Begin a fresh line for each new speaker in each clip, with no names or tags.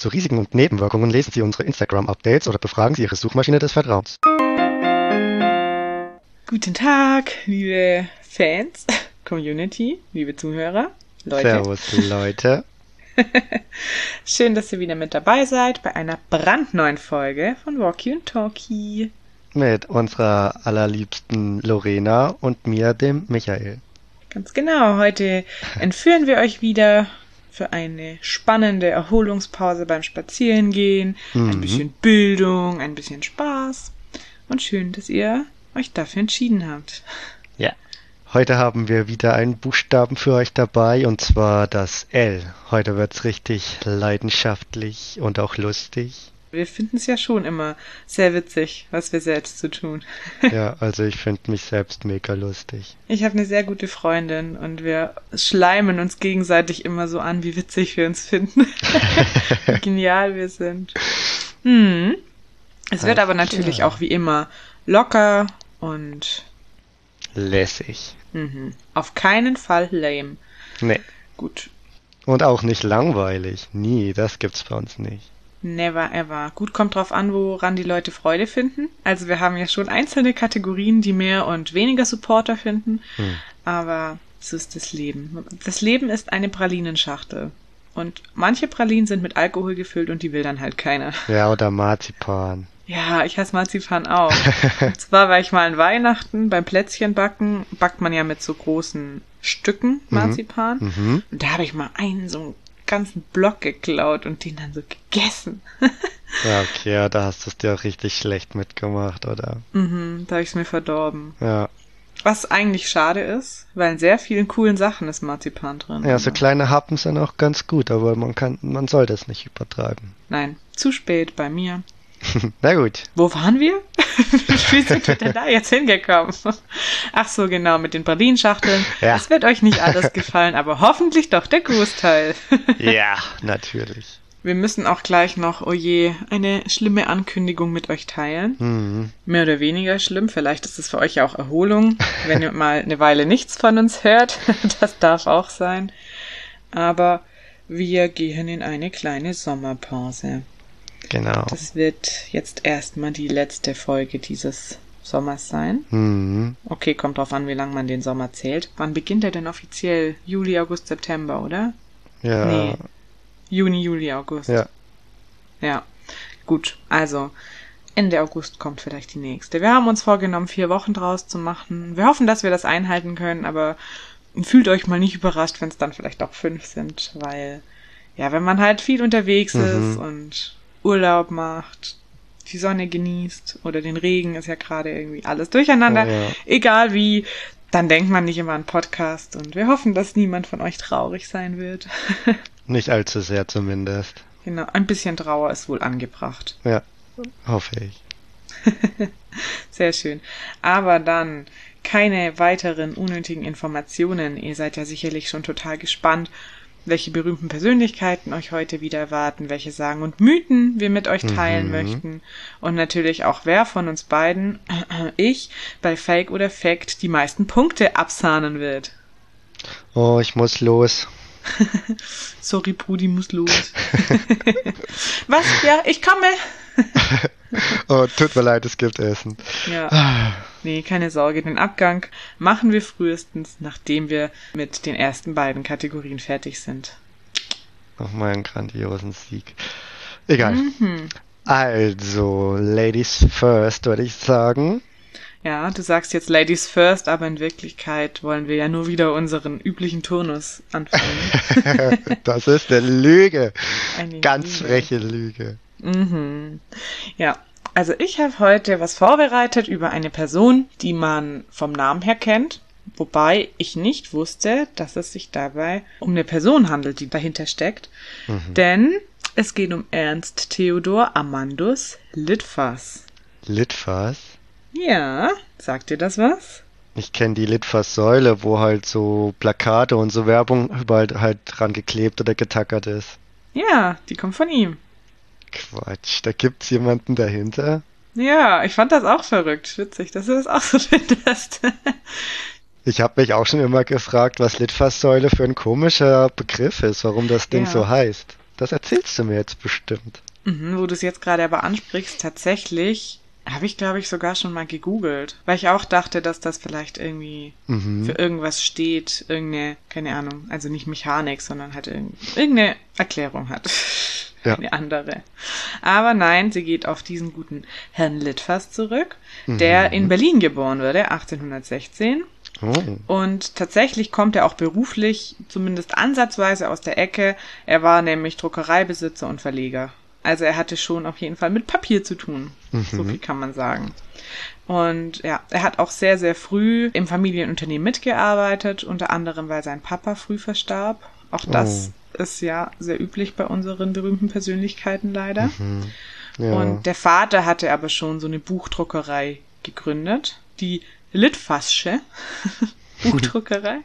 Zu Risiken und Nebenwirkungen lesen Sie unsere Instagram-Updates oder befragen Sie Ihre Suchmaschine des Vertrauens.
Guten Tag, liebe Fans, Community, liebe Zuhörer, Leute.
Servus, Leute.
Schön, dass ihr wieder mit dabei seid bei einer brandneuen Folge von Walkie und Talkie.
Mit unserer allerliebsten Lorena und mir, dem Michael.
Ganz genau, heute entführen wir euch wieder für eine spannende Erholungspause beim Spazierengehen. Ein bisschen Bildung, ein bisschen Spaß. Und schön, dass ihr euch dafür entschieden habt.
Ja. Heute haben wir wieder einen Buchstaben für euch dabei, und zwar das L. Heute wird's richtig leidenschaftlich und auch lustig.
Wir finden es ja schon immer sehr witzig, was wir selbst zu tun.
Ja, also ich finde mich selbst mega lustig.
Ich habe eine sehr gute Freundin und wir schleimen uns gegenseitig immer so an, wie witzig wir uns finden. Wie genial wir sind. Es wird aber natürlich auch wie immer locker und
lässig.
Auf keinen Fall lame.
Nee.
Gut.
Und auch nicht langweilig. Nie, das gibt's bei uns nicht.
Never ever. Gut, kommt drauf an, woran die Leute Freude finden. Also wir haben ja schon einzelne Kategorien, die mehr und weniger Supporter finden. Aber so ist das Leben. Das Leben ist eine Pralinenschachtel. Und manche Pralinen sind mit Alkohol gefüllt und die will dann halt keiner.
Ja, oder Marzipan.
Ja, ich hasse Marzipan auch. Und zwar war ich mal an Weihnachten beim Plätzchenbacken. Backt man ja mit so großen Stücken Marzipan. Und da habe ich mal so einen ganzen Block geklaut und den dann so gegessen.
Ja, okay, ja, da hast du es dir auch richtig schlecht mitgemacht, oder?
Da habe ich es mir verdorben.
Ja.
Was eigentlich schade ist, weil in sehr vielen coolen Sachen ist Marzipan drin.
Ja, so kleine Happen sind auch ganz gut, aber man soll das nicht übertreiben.
Nein, zu spät bei mir.
Na gut.
Wo waren wir? Wie sind wir denn da jetzt hingekommen? Ach so, genau, mit den Pralinenschachteln.
Ja.
Es wird euch nicht alles gefallen, aber hoffentlich doch der Großteil.
Ja, natürlich.
Wir müssen auch gleich noch, oh je, eine schlimme Ankündigung mit euch teilen. Mehr oder weniger schlimm. Vielleicht ist es für euch ja auch Erholung, wenn ihr mal eine Weile nichts von uns hört. Das darf auch sein. Aber wir gehen in eine kleine Sommerpause.
Genau.
Das wird jetzt erstmal die letzte Folge dieses Sommers sein. Okay, kommt drauf an, wie lange man den Sommer zählt. Wann beginnt er denn offiziell? Juli, August, September, oder?
Ja.
Nee. Juni, Juli, August.
Ja.
Ja. Gut, also Ende August kommt vielleicht die nächste. Wir haben uns vorgenommen, 4 Wochen draus zu machen. Wir hoffen, dass wir das einhalten können, aber fühlt euch mal nicht überrascht, wenn es dann vielleicht auch 5 sind, weil, ja, wenn man halt viel unterwegs ist und Urlaub macht, die Sonne genießt oder den Regen, ist ja gerade irgendwie alles durcheinander.
Oh, ja.
Egal wie, dann denkt man nicht immer an Podcast und wir hoffen, dass niemand von euch traurig sein wird.
Nicht allzu sehr zumindest.
Genau, ein bisschen Trauer ist wohl angebracht.
Ja, hoffe ich.
Sehr schön. Aber dann keine weiteren unnötigen Informationen. Ihr seid ja sicherlich schon total gespannt, welche berühmten Persönlichkeiten euch heute wieder erwarten, welche Sagen und Mythen wir mit euch teilen möchten und natürlich auch, wer von uns beiden, ich, bei Fake oder Fact die meisten Punkte absahnen wird.
Oh, ich muss los.
Sorry, Brudi, muss los. Was? Ja, ich komme.
Oh, tut mir leid, es gibt Essen.
Ja. Nee, keine Sorge, den Abgang machen wir frühestens, nachdem wir mit den ersten beiden Kategorien fertig sind.
Nochmal einen grandiosen Sieg. Egal. Also, Ladies first, würde ich sagen.
Ja, du sagst jetzt Ladies first, aber in Wirklichkeit wollen wir ja nur wieder unseren üblichen Turnus anfangen.
Das ist eine Lüge.
Eine
Ganz
Lüge.
freche Lüge.
Ja, also ich habe heute was vorbereitet über eine Person, die man vom Namen her kennt, wobei ich nicht wusste, dass es sich dabei um eine Person handelt, die dahinter steckt. Denn es geht um Ernst Theodor Amandus Litfas.
Litfas?
Ja, sagt dir das was?
Ich kenne die Litfaßsäule, wo halt so Plakate und so Werbung überall halt dran geklebt oder getackert ist.
Ja, die kommt von ihm.
Quatsch, da gibt's jemanden dahinter?
Ja, ich fand das auch verrückt. Witzig, dass du das auch so findest.
Ich habe mich auch schon immer gefragt, was Litfaßsäule für ein komischer Begriff ist, warum das Ding
Ja.
so heißt. Das erzählst du mir jetzt bestimmt.
Wo du es jetzt gerade aber ansprichst, tatsächlich habe ich, glaube ich, sogar schon mal gegoogelt, weil ich auch dachte, dass das vielleicht irgendwie für irgendwas steht, irgendeine, keine Ahnung, also nicht Mechanik, sondern halt irgendeine Erklärung hat.
Ja.
Eine andere. Aber nein, sie geht auf diesen guten Herrn Litfers zurück, der in Berlin geboren wurde, 1816.
Oh.
Und tatsächlich kommt er auch beruflich, zumindest ansatzweise aus der Ecke. Er war nämlich Druckereibesitzer und Verleger. Also er hatte schon auf jeden Fall mit Papier zu tun. So viel kann man sagen. Und ja, er hat auch sehr, sehr früh im Familienunternehmen mitgearbeitet, unter anderem, weil sein Papa früh verstarb. Auch das ist ja sehr üblich bei unseren berühmten Persönlichkeiten leider.
Ja.
Und der Vater hatte aber schon so eine Buchdruckerei gegründet, die Litfaßsche Buchdruckerei.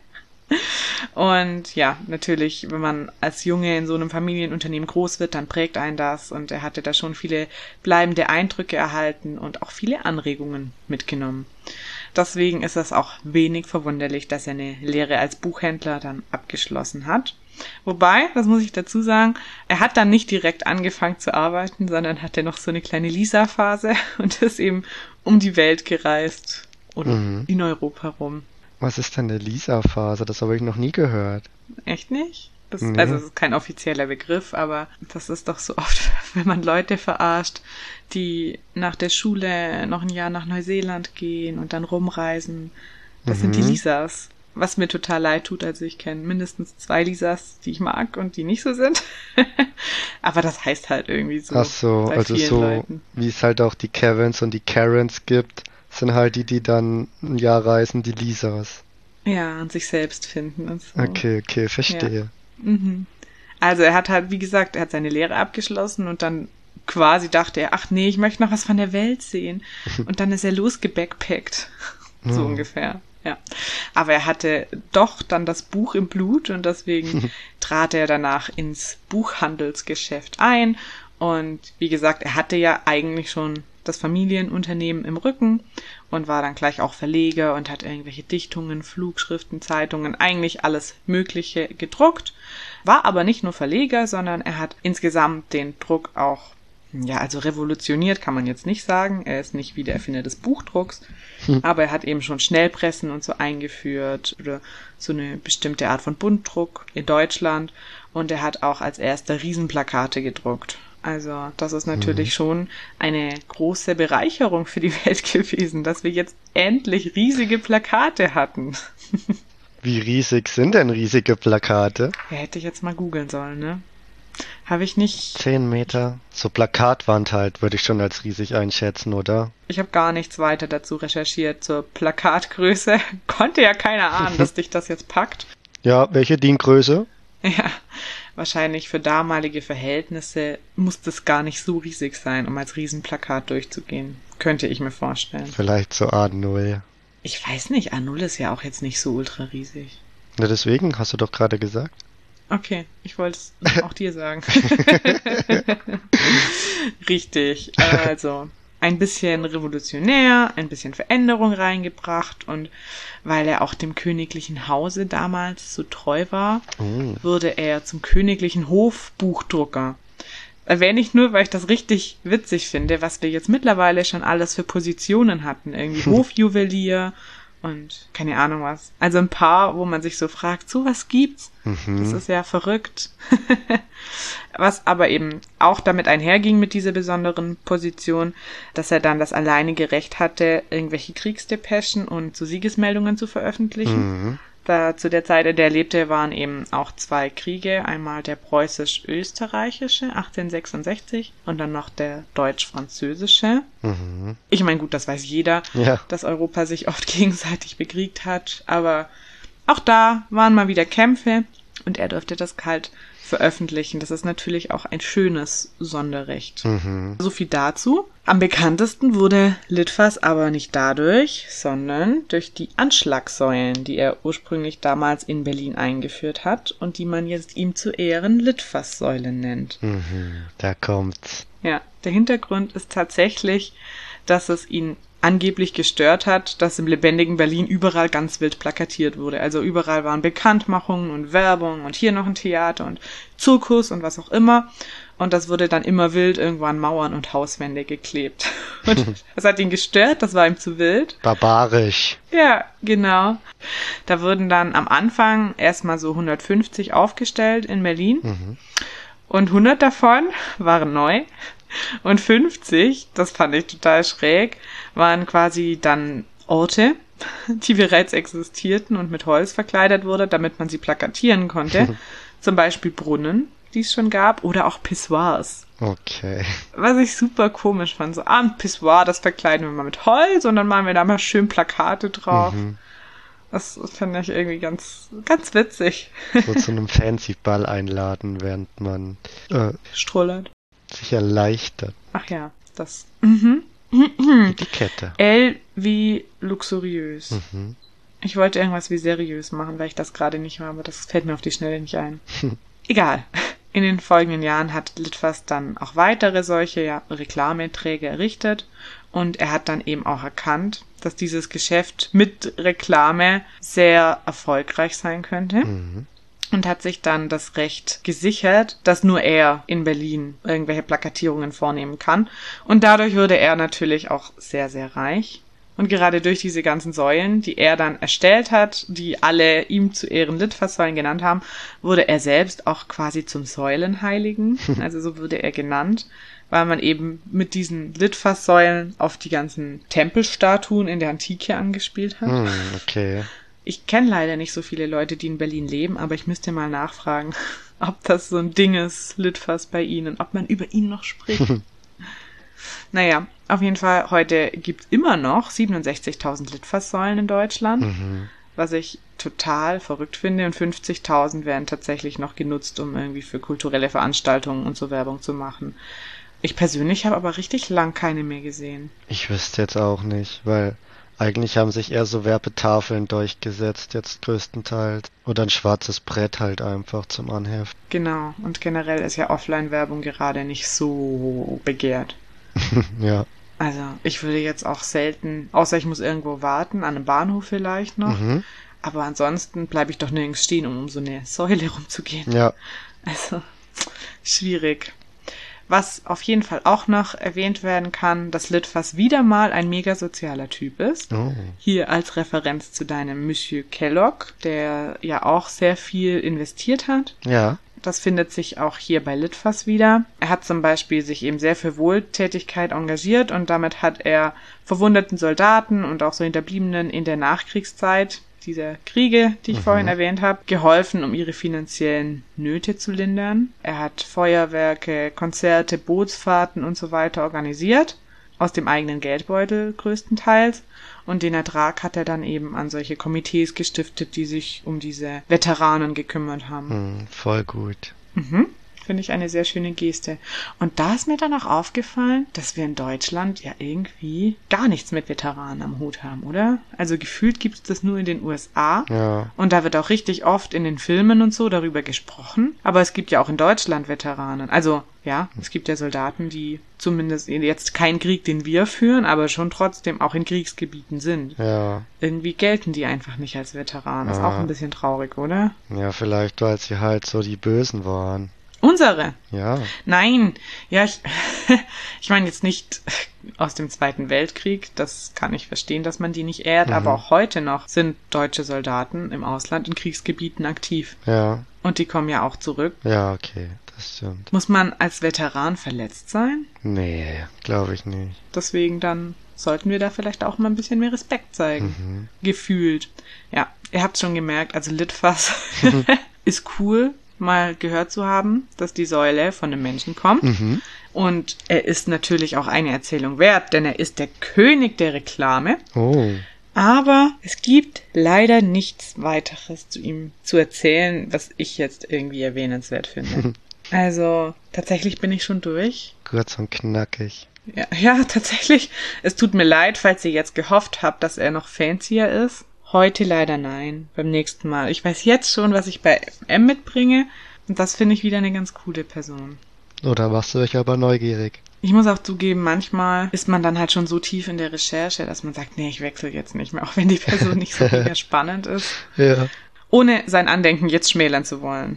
Und ja, natürlich, wenn man als Junge in so einem Familienunternehmen groß wird, dann prägt einen das. Und er hatte da schon viele bleibende Eindrücke erhalten und auch viele Anregungen mitgenommen. Deswegen ist es auch wenig verwunderlich, dass er eine Lehre als Buchhändler dann abgeschlossen hat. Wobei, das muss ich dazu sagen, er hat dann nicht direkt angefangen zu arbeiten, sondern hatte noch so eine kleine Lisa-Phase und ist eben um die Welt gereist oder in Europa rum.
Was ist denn eine Lisa-Phase? Das habe ich noch nie gehört.
Echt nicht?
Nee.
Also das ist kein offizieller Begriff, aber das ist doch so oft, wenn man Leute verarscht, die nach der Schule noch ein Jahr nach Neuseeland gehen und dann rumreisen. Das sind die Lisas. Was mir total leid tut, also ich kenne mindestens 2 Lisas, die ich mag und die nicht so sind. Aber das heißt halt irgendwie so.
Ach so,
bei
also
vielen
so,
Leuten.
wie es halt auch die Kevins und die Karens gibt, sind halt die dann ein Jahr reisen, die Lisas.
Ja, und sich selbst finden und so.
Okay, verstehe.
Also er hat halt, wie gesagt, er hat seine Lehre abgeschlossen und dann quasi dachte er, ach nee, ich möchte noch was von der Welt sehen. Und dann ist er losgebackpackt. So ungefähr. Ja. Aber er hatte doch dann das Buch im Blut und deswegen trat er danach ins Buchhandelsgeschäft ein. Und wie gesagt, er hatte ja eigentlich schon das Familienunternehmen im Rücken und war dann gleich auch Verleger und hat irgendwelche Dichtungen, Flugschriften, Zeitungen, eigentlich alles Mögliche gedruckt. War aber nicht nur Verleger, sondern er hat insgesamt den Druck auch, ja, also revolutioniert kann man jetzt nicht sagen. Er ist nicht wie der Erfinder des Buchdrucks, aber er hat eben schon Schnellpressen und so eingeführt oder so eine bestimmte Art von Buntdruck in Deutschland und er hat auch als erster Riesenplakate gedruckt. Also das ist natürlich schon eine große Bereicherung für die Welt gewesen, dass wir jetzt endlich riesige Plakate hatten.
Wie riesig sind denn riesige Plakate?
Ja, hätte ich jetzt mal googeln sollen, ne? Habe ich nicht.
10 Meter. So Plakatwand halt, würde ich schon als riesig einschätzen, oder?
Ich habe gar nichts weiter dazu recherchiert zur Plakatgröße. Konnte ja keiner ahnen, dass dich das jetzt packt.
Ja, welche DIN-Größe?
Ja, wahrscheinlich für damalige Verhältnisse muss das gar nicht so riesig sein, um als Riesenplakat durchzugehen. Könnte ich mir vorstellen.
Vielleicht so A0.
Ich weiß nicht, A0 ist ja auch jetzt nicht so ultra riesig.
Na deswegen, hast du doch gerade gesagt.
Okay, ich wollte es auch dir sagen. Richtig, also ein bisschen revolutionär, ein bisschen Veränderung reingebracht und weil er auch dem königlichen Hause damals so treu war, wurde er zum königlichen Hofbuchdrucker. Erwähne ich nur, weil ich das richtig witzig finde, was wir jetzt mittlerweile schon alles für Positionen hatten. Irgendwie Hofjuwelier und keine Ahnung was. Also ein paar, wo man sich so fragt, so was gibt's? Das ist ja verrückt. Was aber eben auch damit einherging mit dieser besonderen Position, dass er dann das alleinige Recht hatte, irgendwelche Kriegsdepeschen und so Siegesmeldungen zu veröffentlichen. Da zu der Zeit, in der er lebte, waren eben auch 2 Kriege. Einmal der preußisch-österreichische 1866 und dann noch der deutsch-französische. Ich meine, gut, das weiß jeder, dass Europa sich oft gegenseitig bekriegt hat. Aber auch da waren mal wieder Kämpfe und er durfte das halt veröffentlichen. Das ist natürlich auch ein schönes Sonderrecht. So viel dazu. Am bekanntesten wurde Litfers aber nicht dadurch, sondern durch die Anschlagsäulen, die er ursprünglich damals in Berlin eingeführt hat und die man jetzt ihm zu Ehren Litfaßsäulen nennt.
Da kommt's.
Ja, der Hintergrund ist tatsächlich, dass es ihn angeblich gestört hat, dass im lebendigen Berlin überall ganz wild plakatiert wurde. Also überall waren Bekanntmachungen und Werbung und hier noch ein Theater und Zirkus und was auch immer. Und das wurde dann immer wild irgendwo an Mauern und Hauswände geklebt. Und das hat ihn gestört, das war ihm zu wild.
Barbarisch.
Ja, genau. Da wurden dann am Anfang erstmal so 150 aufgestellt in Berlin.
Mhm.
Und 100 davon waren neu. Und 50, das fand ich total schräg, waren quasi dann Orte, die bereits existierten und mit Holz verkleidet wurde, damit man sie plakatieren konnte. Zum Beispiel Brunnen, die es schon gab, oder auch Pissoirs.
Okay.
Was ich super komisch fand. So, ein Pissoir, das verkleiden wir mal mit Holz und dann machen wir da mal schön Plakate drauf.
Mhm.
Das fand ich irgendwie ganz, ganz witzig.
So zu einem Fancy-Ball einladen, während man
Strollert.
sich erleichtert.
Ach ja, das.
Etikette.
L wie luxuriös.
Mhm.
Ich wollte irgendwas wie seriös machen, weil ich das gerade nicht war, aber das fällt mir auf die Schnelle nicht ein. Egal. In den folgenden Jahren hat Litfas dann auch weitere solche Reklameträger errichtet und er hat dann eben auch erkannt, dass dieses Geschäft mit Reklame sehr erfolgreich sein könnte.
Mhm.
Und hat sich dann das Recht gesichert, dass nur er in Berlin irgendwelche Plakatierungen vornehmen kann. Und dadurch wurde er natürlich auch sehr, sehr reich. Und gerade durch diese ganzen Säulen, die er dann erstellt hat, die alle ihm zu Ehren Litfaßsäulen genannt haben, wurde er selbst auch quasi zum Säulenheiligen. Also so wurde er genannt, weil man eben mit diesen Litfaßsäulen auf die ganzen Tempelstatuen in der Antike angespielt hat.
Okay.
Ich kenne leider nicht so viele Leute, die in Berlin leben, aber ich müsste mal nachfragen, ob das so ein Ding ist, Litfaß bei Ihnen, ob man über ihn noch spricht. Naja, auf jeden Fall, heute gibt's immer noch 67.000 Litfaßsäulen in Deutschland, was ich total verrückt finde, und 50.000 werden tatsächlich noch genutzt, um irgendwie für kulturelle Veranstaltungen und so Werbung zu machen. Ich persönlich habe aber richtig lang keine mehr gesehen.
Ich wüsste jetzt auch nicht, weil eigentlich haben sich eher so Werbetafeln durchgesetzt, jetzt größtenteils. Oder ein schwarzes Brett halt einfach zum Anheften.
Genau, und generell ist ja Offline-Werbung gerade nicht so begehrt.
Ja.
Also, ich würde jetzt auch selten, außer ich muss irgendwo warten, an einem Bahnhof vielleicht noch. Aber ansonsten bleibe ich doch nirgends stehen, um so eine Säule rumzugehen.
Ja.
Also, schwierig. Was auf jeden Fall auch noch erwähnt werden kann, dass Litfaß wieder mal ein mega sozialer Typ ist.
Oh.
Hier als Referenz zu deinem Monsieur Kellogg, der ja auch sehr viel investiert hat.
Ja.
Das findet sich auch hier bei Litfaß wieder. Er hat zum Beispiel sich eben sehr für Wohltätigkeit engagiert und damit hat er verwundeten Soldaten und auch so Hinterbliebenen in der Nachkriegszeit dieser Kriege, die ich vorhin erwähnt habe, geholfen, um ihre finanziellen Nöte zu lindern. Er hat Feuerwerke, Konzerte, Bootsfahrten und so weiter organisiert, aus dem eigenen Geldbeutel größtenteils. Und den Ertrag hat er dann eben an solche Komitees gestiftet, die sich um diese Veteranen gekümmert haben.
Voll gut.
Finde ich eine sehr schöne Geste. Und da ist mir dann auch aufgefallen, dass wir in Deutschland ja irgendwie gar nichts mit Veteranen am Hut haben, oder? Also gefühlt gibt es das nur in den USA.
Ja.
Und da wird auch richtig oft in den Filmen und so darüber gesprochen. Aber es gibt ja auch in Deutschland Veteranen. Also, ja, es gibt ja Soldaten, die zumindest jetzt keinen Krieg, den wir führen, aber schon trotzdem auch in Kriegsgebieten sind.
Ja.
Irgendwie gelten die einfach nicht als Veteranen. Ist auch ein bisschen traurig, oder?
Ja, vielleicht, weil sie halt so die Bösen waren.
Unsere?
Ja.
Nein, ja, ich meine jetzt nicht aus dem Zweiten Weltkrieg, das kann ich verstehen, dass man die nicht ehrt, aber auch heute noch sind deutsche Soldaten im Ausland in Kriegsgebieten aktiv.
Ja.
Und die kommen ja auch zurück.
Ja, okay, das stimmt.
Muss man als Veteran verletzt sein?
Nee, glaube ich nicht.
Deswegen dann sollten wir da vielleicht auch mal ein bisschen mehr Respekt zeigen. Gefühlt. Ja, ihr habt schon gemerkt, also Litfaß ist cool, mal gehört zu haben, dass die Säule von einem Menschen kommt. Und er ist natürlich auch eine Erzählung wert, denn er ist der König der Reklame.
Oh.
Aber es gibt leider nichts weiteres zu ihm zu erzählen, was ich jetzt irgendwie erwähnenswert finde. Also, tatsächlich bin ich schon durch.
Kurz und knackig.
Ja, tatsächlich. Es tut mir leid, falls ihr jetzt gehofft habt, dass er noch fancier ist. Heute leider nein, beim nächsten Mal. Ich weiß jetzt schon, was ich bei M mitbringe und das finde ich wieder eine ganz coole Person.
Oder machst du dich aber neugierig?
Ich muss auch zugeben, manchmal ist man dann halt schon so tief in der Recherche, dass man sagt, nee, ich wechsle jetzt nicht mehr, auch wenn die Person nicht so mega spannend ist.
Ja.
Ohne sein Andenken jetzt schmälern zu wollen.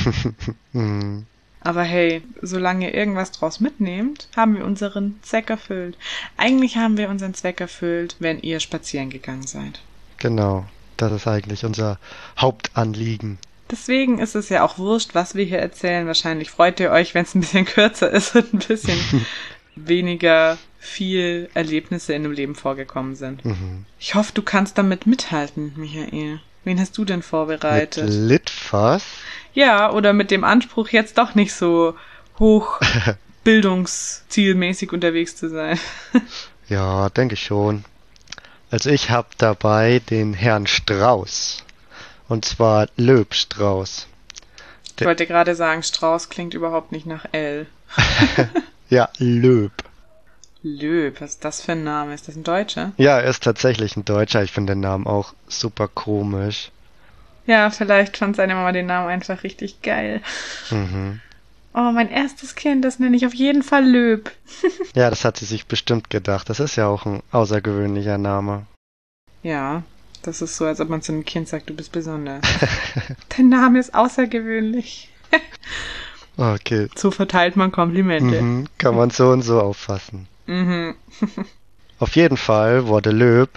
Hm.
Aber hey, solange ihr irgendwas draus mitnehmt, haben wir unseren Zweck erfüllt. Eigentlich haben wir unseren Zweck erfüllt, wenn ihr spazieren gegangen seid.
Genau, das ist eigentlich unser Hauptanliegen.
Deswegen ist es ja auch wurscht, was wir hier erzählen. Wahrscheinlich freut ihr euch, wenn es ein bisschen kürzer ist und ein bisschen weniger viel Erlebnisse in dem Leben vorgekommen sind.
Mhm.
Ich hoffe, du kannst damit mithalten, Michael. Wen hast du denn vorbereitet?
Mit Litfaß?
Ja, oder mit dem Anspruch, jetzt doch nicht so hoch bildungszielmäßig unterwegs zu sein.
Ja, denke ich schon. Also ich habe dabei den Herrn Strauß. Und zwar Löb-Strauß.
Ich wollte gerade sagen, Strauß klingt überhaupt nicht nach L.
Ja, Löb.
Löb, was ist das für ein Name? Ist das ein Deutscher?
Ja, er ist tatsächlich ein Deutscher. Ich finde den Namen auch super komisch.
Ja, vielleicht fand seine Mama den Namen einfach richtig geil.
Mhm.
Oh, mein erstes Kind, das nenne ich auf jeden Fall Löb.
Ja, das hat sie sich bestimmt gedacht. Das ist ja auch ein außergewöhnlicher Name.
Ja, das ist so, als ob man zu einem Kind sagt, du bist besonders. Dein Name ist außergewöhnlich.
Okay.
So verteilt man Komplimente.
Mhm, kann man so und so auffassen.
Mhm.
Auf jeden Fall wurde Löb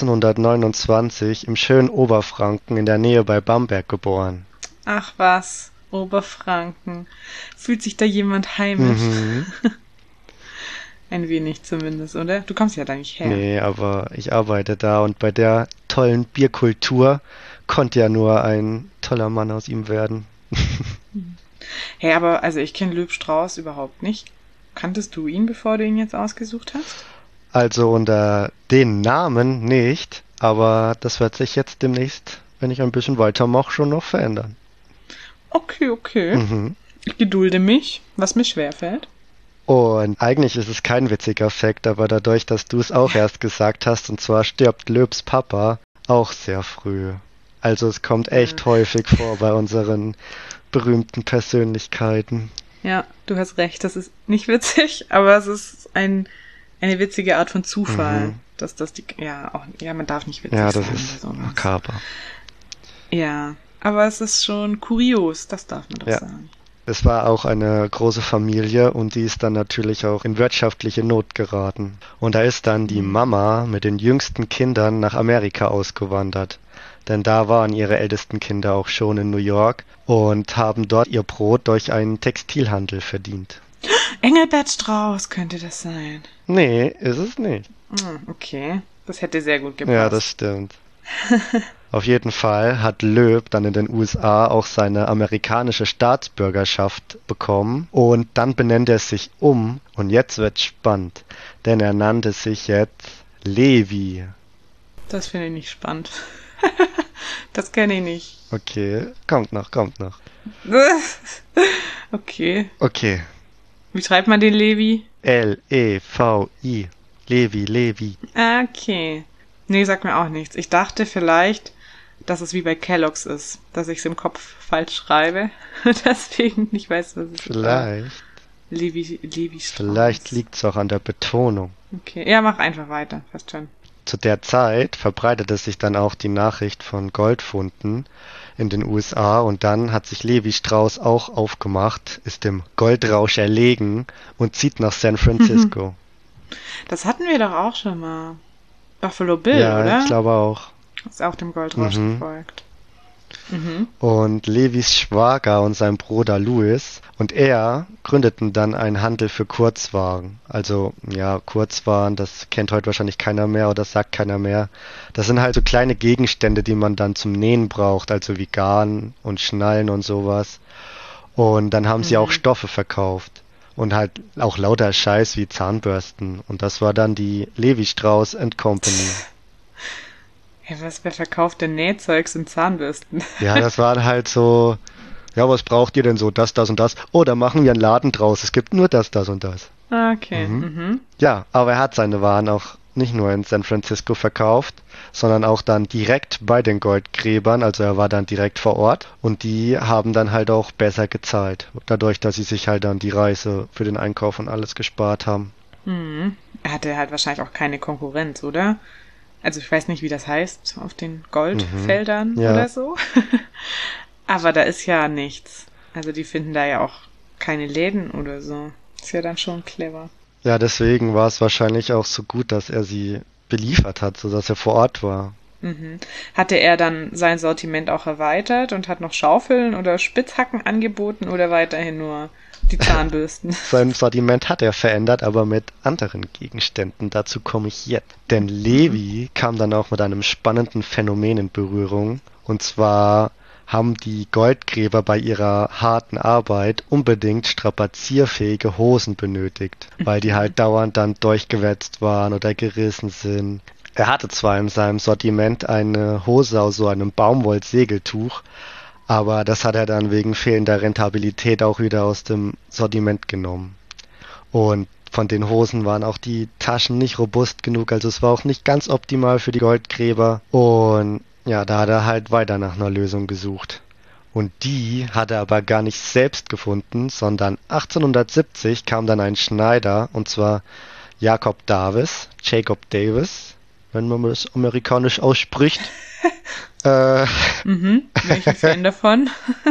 1829 im schönen Oberfranken in der Nähe bei Bamberg geboren.
Ach was, Oberfranken. Fühlt sich da jemand heimisch?
Mhm.
Ein wenig zumindest, oder? Du kommst ja da nicht her.
Nee, aber ich arbeite da und bei der tollen Bierkultur konnte ja nur ein toller Mann aus ihm werden.
Hey, aber also ich kenne Löb Strauß überhaupt nicht. Kanntest du ihn, bevor du ihn jetzt ausgesucht hast?
Also unter den Namen nicht, aber das wird sich jetzt demnächst, wenn ich ein bisschen weitermache, schon noch verändern.
Okay.
Mhm.
Ich gedulde mich, was mir schwerfällt.
Und eigentlich ist es kein witziger Fakt, aber dadurch, dass du es auch erst gesagt hast, und zwar stirbt Löbs Papa auch sehr früh. Also es kommt echt häufig vor bei unseren berühmten Persönlichkeiten.
Ja, du hast recht, das ist nicht witzig, aber es ist eine witzige Art von Zufall, dass das man darf nicht witzig
Ja,
sein.
das ist
bei sowas.
makaber.
Ja, aber es ist schon kurios, das darf man doch sagen.
Es war auch eine große Familie und die ist dann natürlich auch in wirtschaftliche Not geraten. Und da ist dann die Mama mit den jüngsten Kindern nach Amerika ausgewandert. Denn da waren ihre ältesten Kinder auch schon in New York und haben dort ihr Brot durch einen Textilhandel verdient.
Engelbert Strauß könnte das sein.
Nee, ist es nicht.
Okay, das hätte sehr gut gepasst.
Ja, das stimmt. Auf jeden Fall hat Löb dann in den USA auch seine amerikanische Staatsbürgerschaft bekommen und dann benennt er sich um und jetzt wird's spannend, denn er nannte sich jetzt Levi.
Das finde ich nicht spannend. Das kenne ich nicht.
Okay, kommt noch.
Okay.
Okay,
Wie schreibt man den Levi?
L-E-V-I. Levi.
Okay. Nee, sagt mir auch nichts. Ich dachte vielleicht, dass es wie bei Kellogg's ist, dass ich es im Kopf falsch schreibe. Deswegen nicht weiß, was es ist.
Vielleicht.
Levi Strauß.
Vielleicht liegt's auch an der Betonung.
Okay, ja, mach einfach weiter. Fast schon.
Zu der Zeit verbreitete sich dann auch die Nachricht von Goldfunden in den USA und dann hat sich Levi Strauss auch aufgemacht, ist dem Goldrausch erlegen und zieht nach San Francisco.
Das hatten wir doch auch schon mal. Buffalo Bill,
Ja,
oder?
ich glaube auch.
Ist auch dem Goldrausch gefolgt.
Und Levis Schwager und sein Bruder Louis und er gründeten dann einen Handel für Kurzwaren. Also, ja, Kurzwaren, das kennt heute wahrscheinlich keiner mehr oder sagt keiner mehr. Das sind halt so kleine Gegenstände, die man dann zum Nähen braucht, also wie Garn und Schnallen und sowas. Und dann haben sie auch Stoffe verkauft. Und halt auch lauter Scheiß wie Zahnbürsten. Und das war dann die Levi Strauss & Company.
Hey, wer verkauft denn Nähzeugs und Zahnbürsten?
Ja, das war halt so, ja, was braucht ihr denn so? Das und das. Oh, da machen wir einen Laden draus. Es gibt nur das und das.
Okay.
Ja, aber er hat seine Waren auch nicht nur in San Francisco verkauft, sondern auch dann direkt bei den Goldgräbern, also er war dann direkt vor Ort und die haben dann halt auch besser gezahlt, dadurch, dass sie sich halt dann die Reise für den Einkauf und alles gespart haben.
Er hatte halt wahrscheinlich auch keine Konkurrenz, oder? Also ich weiß nicht, wie das heißt, auf den Goldfeldern
Ja.
oder so. Aber da ist ja nichts. Also die finden da ja auch keine Läden oder so. Ist ja dann schon clever.
Ja, deswegen war es wahrscheinlich auch so gut, dass er sie beliefert hat, sodass er vor Ort war.
Hatte er dann sein Sortiment auch erweitert und hat noch Schaufeln oder Spitzhacken angeboten oder weiterhin nur die Zahnbürsten?
Sein Sortiment hat er verändert, aber mit anderen Gegenständen. Dazu komme ich jetzt. Denn Levi kam dann auch mit einem spannenden Phänomen in Berührung. Und zwar haben die Goldgräber bei ihrer harten Arbeit unbedingt strapazierfähige Hosen benötigt, weil die halt dauernd dann durchgewetzt waren oder gerissen sind. Er hatte zwar in seinem Sortiment eine Hose aus so einem Baumwollsegeltuch, aber das hat er dann wegen fehlender Rentabilität auch wieder aus dem Sortiment genommen. Und von den Hosen waren auch die Taschen nicht robust genug, also es war auch nicht ganz optimal für die Goldgräber. Und ja, da hat er halt weiter nach einer Lösung gesucht. Und die hat er aber gar nicht selbst gefunden, sondern 1870 kam dann ein Schneider, und zwar Jacob Davis, wenn man das amerikanisch ausspricht.
Bin ich ein Fan davon.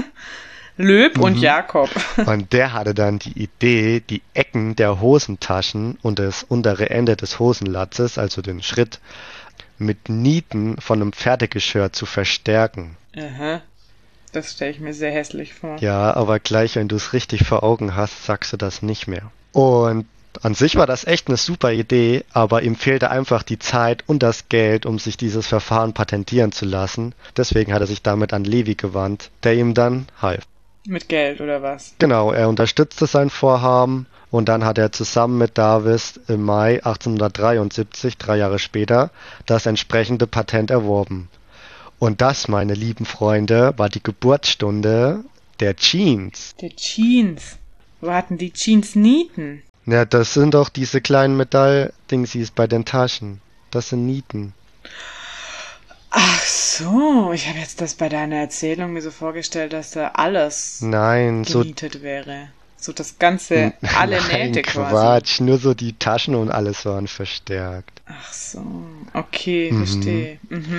Löb und Jakob.
Und der hatte dann die Idee, die Ecken der Hosentaschen und das untere Ende des Hosenlatzes, also den Schritt, mit Nieten von einem Pferdegeschirr zu verstärken.
Aha. Das stelle ich mir sehr hässlich vor.
Ja, aber gleich, wenn du es richtig vor Augen hast, sagst du das nicht mehr. Und an sich war das echt eine super Idee, aber ihm fehlte einfach die Zeit und das Geld, um sich dieses Verfahren patentieren zu lassen. Deswegen hat er sich damit an Levi gewandt, der ihm dann half.
Mit Geld oder was?
Genau, er unterstützte sein Vorhaben und dann hat er zusammen mit Davis im Mai 1873, 3 Jahre später, das entsprechende Patent erworben. Und das, meine lieben Freunde, war die Geburtsstunde der Jeans.
Der Jeans. Wo hatten die Jeans Nieten?
Ja, das sind doch diese kleinen Metalldingsies bei den Taschen. Das sind Nieten.
Ach so, ich habe jetzt das bei deiner Erzählung mir so vorgestellt, dass da alles genietet wäre. So das ganze, alle Nähte quasi.
Quatsch, nur so die Taschen und alles waren verstärkt.
Ach so, okay, verstehe.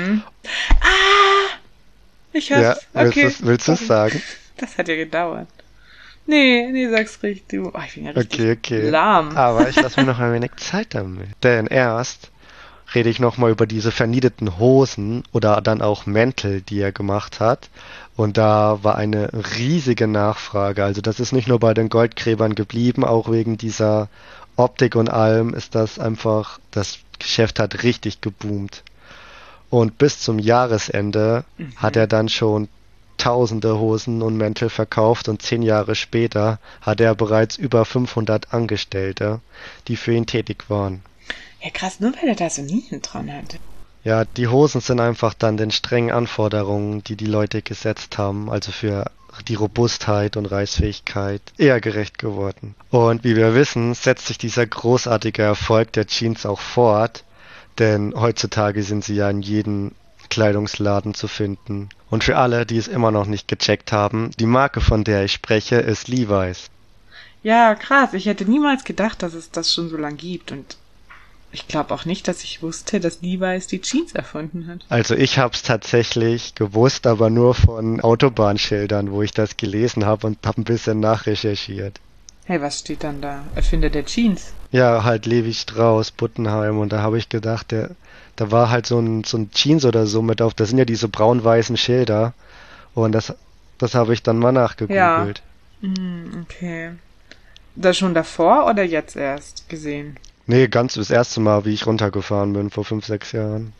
Ah! Ich hab's.
Ja,
okay.
Willst du es sagen?
Das hat ja gedauert. Nee, sag's richtig. Du. Oh, ich bin ja richtig
Okay.
lahm.
Aber ich lasse mir noch ein wenig Zeit damit. Denn erst rede ich nochmal über diese vernieteten Hosen oder dann auch Mäntel, die er gemacht hat. Und da war eine riesige Nachfrage. Also das ist nicht nur bei den Goldgräbern geblieben, auch wegen dieser Optik und allem ist das einfach, das Geschäft hat richtig geboomt. Und bis zum Jahresende hat er dann schon tausende Hosen und Mäntel verkauft und 10 Jahre später hat er bereits über 500 Angestellte, die für ihn tätig waren.
Ja, krass, nur weil er da so Nieten dran hat.
Ja, die Hosen sind einfach dann den strengen Anforderungen, die die Leute gesetzt haben, also für die Robustheit und Reißfähigkeit, eher gerecht geworden. Und wie wir wissen, setzt sich dieser großartige Erfolg der Jeans auch fort, denn heutzutage sind sie ja in jedem Kleidungsladen zu finden. Und für alle, die es immer noch nicht gecheckt haben, die Marke, von der ich spreche, ist Levi's.
Ja, krass. Ich hätte niemals gedacht, dass es das schon so lang gibt. Und ich glaube auch nicht, dass ich wusste, dass Levi's die Jeans erfunden hat.
Also ich habe es tatsächlich gewusst, aber nur von Autobahnschildern, wo ich das gelesen habe und habe ein bisschen nachrecherchiert.
Hey, was steht dann da? Erfinder der Jeans.
Ja, halt Levi Strauss, Buttenheim, und da habe ich gedacht, da war halt so ein Jeans oder so mit auf, das sind ja diese braun-weißen Schilder und das habe ich dann mal nachgegoogelt.
Ja. Okay. Das schon davor oder jetzt erst gesehen?
Nee, ganz das erste Mal, wie ich runtergefahren bin, vor 5, 6 Jahren.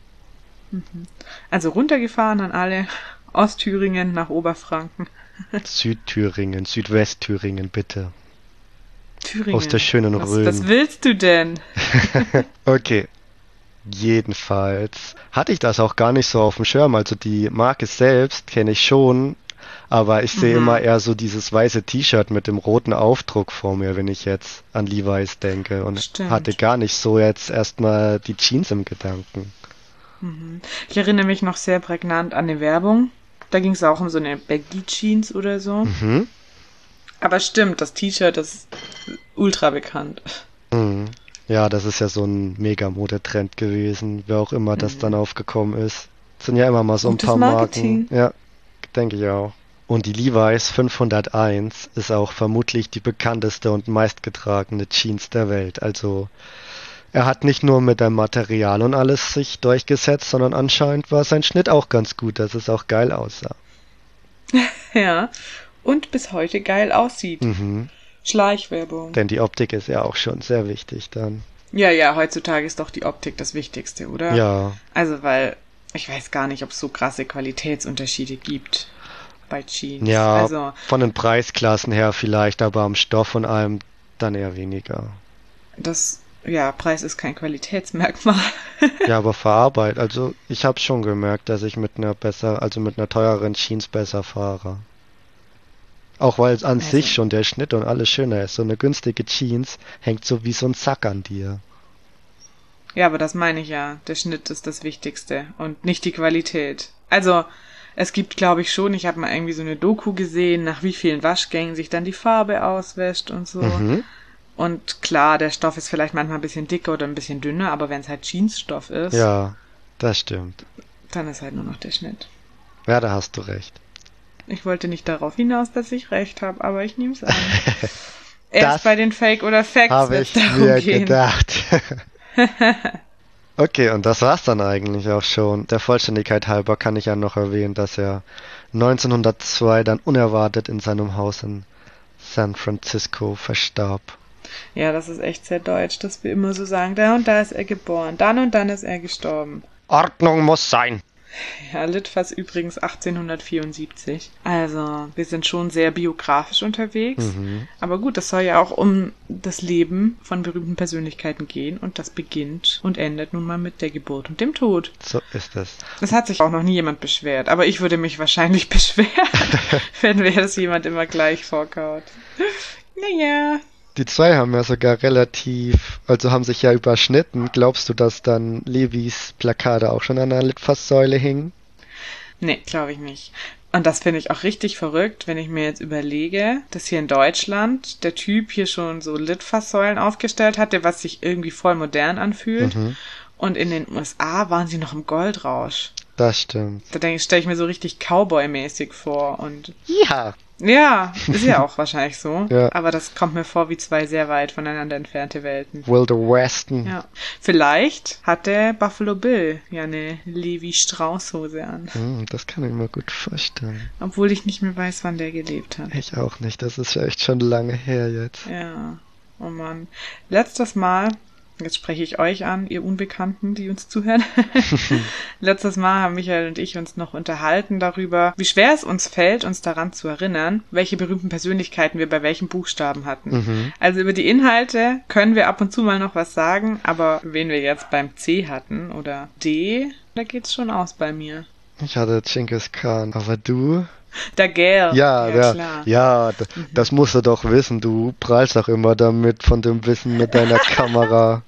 Also runtergefahren an alle Ostthüringen nach Oberfranken.
Südthüringen, Südwestthüringen, bitte.
Thüringen.
Aus der schönen Rhön.
Was willst du denn?
Okay. Jedenfalls hatte ich das auch gar nicht so auf dem Schirm. Also die Marke selbst kenne ich schon, Aber ich sehe immer eher so dieses weiße T-Shirt mit dem roten Aufdruck vor mir, wenn ich jetzt an Levi's denke und hatte gar nicht so jetzt erstmal die Jeans im Gedanken.
Ich erinnere mich noch sehr prägnant an eine Werbung. Da ging es auch um so eine Baggy Jeans oder so. Aber stimmt, das T-Shirt ist ultra bekannt.
Ja, das ist ja so ein Mega-Modetrend gewesen, wer auch immer das dann aufgekommen ist. Das sind ja immer mal so ein paar Marken. Ja, denke ich auch. Und die Levi's 501 ist auch vermutlich die bekannteste und meistgetragene Jeans der Welt. Also er hat nicht nur mit dem Material und alles sich durchgesetzt, sondern anscheinend war sein Schnitt auch ganz gut, dass es auch geil aussah.
Ja, und bis heute geil aussieht. Schleichwerbung.
Denn die Optik ist ja auch schon sehr wichtig dann.
Ja, heutzutage ist doch die Optik das Wichtigste, oder?
Ja.
Also, weil ich weiß gar nicht, ob es so krasse Qualitätsunterschiede gibt bei Jeans.
Ja,
also,
von den Preisklassen her vielleicht, aber am Stoff und allem dann eher weniger.
Preis ist kein Qualitätsmerkmal.
Ja, aber Verarbeitung, also ich habe schon gemerkt, dass ich mit einer teureren Jeans besser fahre. Auch weil es an sich schon der Schnitt und alles schöner ist. So eine günstige Jeans hängt so wie so ein Sack an dir.
Ja, aber das meine ich ja. Der Schnitt ist das Wichtigste und nicht die Qualität. Also, es gibt, glaube ich schon, ich habe mal irgendwie so eine Doku gesehen, nach wie vielen Waschgängen sich dann die Farbe auswäscht und so. Und klar, der Stoff ist vielleicht manchmal ein bisschen dicker oder ein bisschen dünner, aber wenn es halt Jeansstoff ist,
ja, das stimmt.
Dann ist halt nur noch der Schnitt.
Ja, da hast du recht.
Ich wollte nicht darauf hinaus, dass ich recht habe, aber ich nehme es an. Erst bei den Fake oder Facts wird es darum
mir
gehen.
Gedacht. Okay, und das war's dann eigentlich auch schon. Der Vollständigkeit halber kann ich ja noch erwähnen, dass er 1902 dann unerwartet in seinem Haus in San Francisco verstarb.
Ja, das ist echt sehr deutsch, dass wir immer so sagen, da und da ist er geboren, dann und dann ist er gestorben.
Ordnung muss sein.
Ja, Litfaß übrigens 1874. Also, wir sind schon sehr biografisch unterwegs. Aber gut, es soll ja auch um das Leben von berühmten Persönlichkeiten gehen. Und das beginnt und endet nun mal mit der Geburt und dem Tod.
So ist es.
Es hat sich auch noch nie jemand beschwert. Aber ich würde mich wahrscheinlich beschweren, wenn mir das jemand immer gleich vorkaut. Naja.
Die zwei haben ja sogar haben sich ja überschnitten. Glaubst du, dass dann Levis Plakate auch schon an der Litfaßsäule hingen?
Nee, glaube ich nicht. Und das finde ich auch richtig verrückt, wenn ich mir jetzt überlege, dass hier in Deutschland der Typ hier schon so Litfaßsäulen aufgestellt hatte, was sich irgendwie voll modern anfühlt. Und in den USA waren sie noch im Goldrausch.
Das stimmt.
Da stelle ich mir so richtig Cowboy-mäßig vor. Und
ja,
ist ja auch wahrscheinlich so.
Ja.
Aber das kommt mir vor wie zwei sehr weit voneinander entfernte Welten.
Wilder Westen.
Ja. Vielleicht hatte Buffalo Bill ja eine Levi-Strauss-Hose an.
Das kann ich mir gut vorstellen.
Obwohl ich nicht mehr weiß, wann der gelebt hat.
Ich auch nicht. Das ist ja echt schon lange her jetzt.
Ja. Oh Mann. Letztes Mal, jetzt spreche ich euch an, ihr Unbekannten, die uns zuhören. Letztes Mal haben Michael und ich uns noch unterhalten darüber, wie schwer es uns fällt, uns daran zu erinnern, welche berühmten Persönlichkeiten wir bei welchen Buchstaben hatten. Also über die Inhalte können wir ab und zu mal noch was sagen, aber wen wir jetzt beim C hatten oder D, da geht's schon aus bei mir.
Ich hatte Genghis Khan, aber du?
Daguerre.
Ja,
klar.
Ja, das musst du doch wissen. Du prallst auch immer damit von dem Wissen mit deiner Kamera.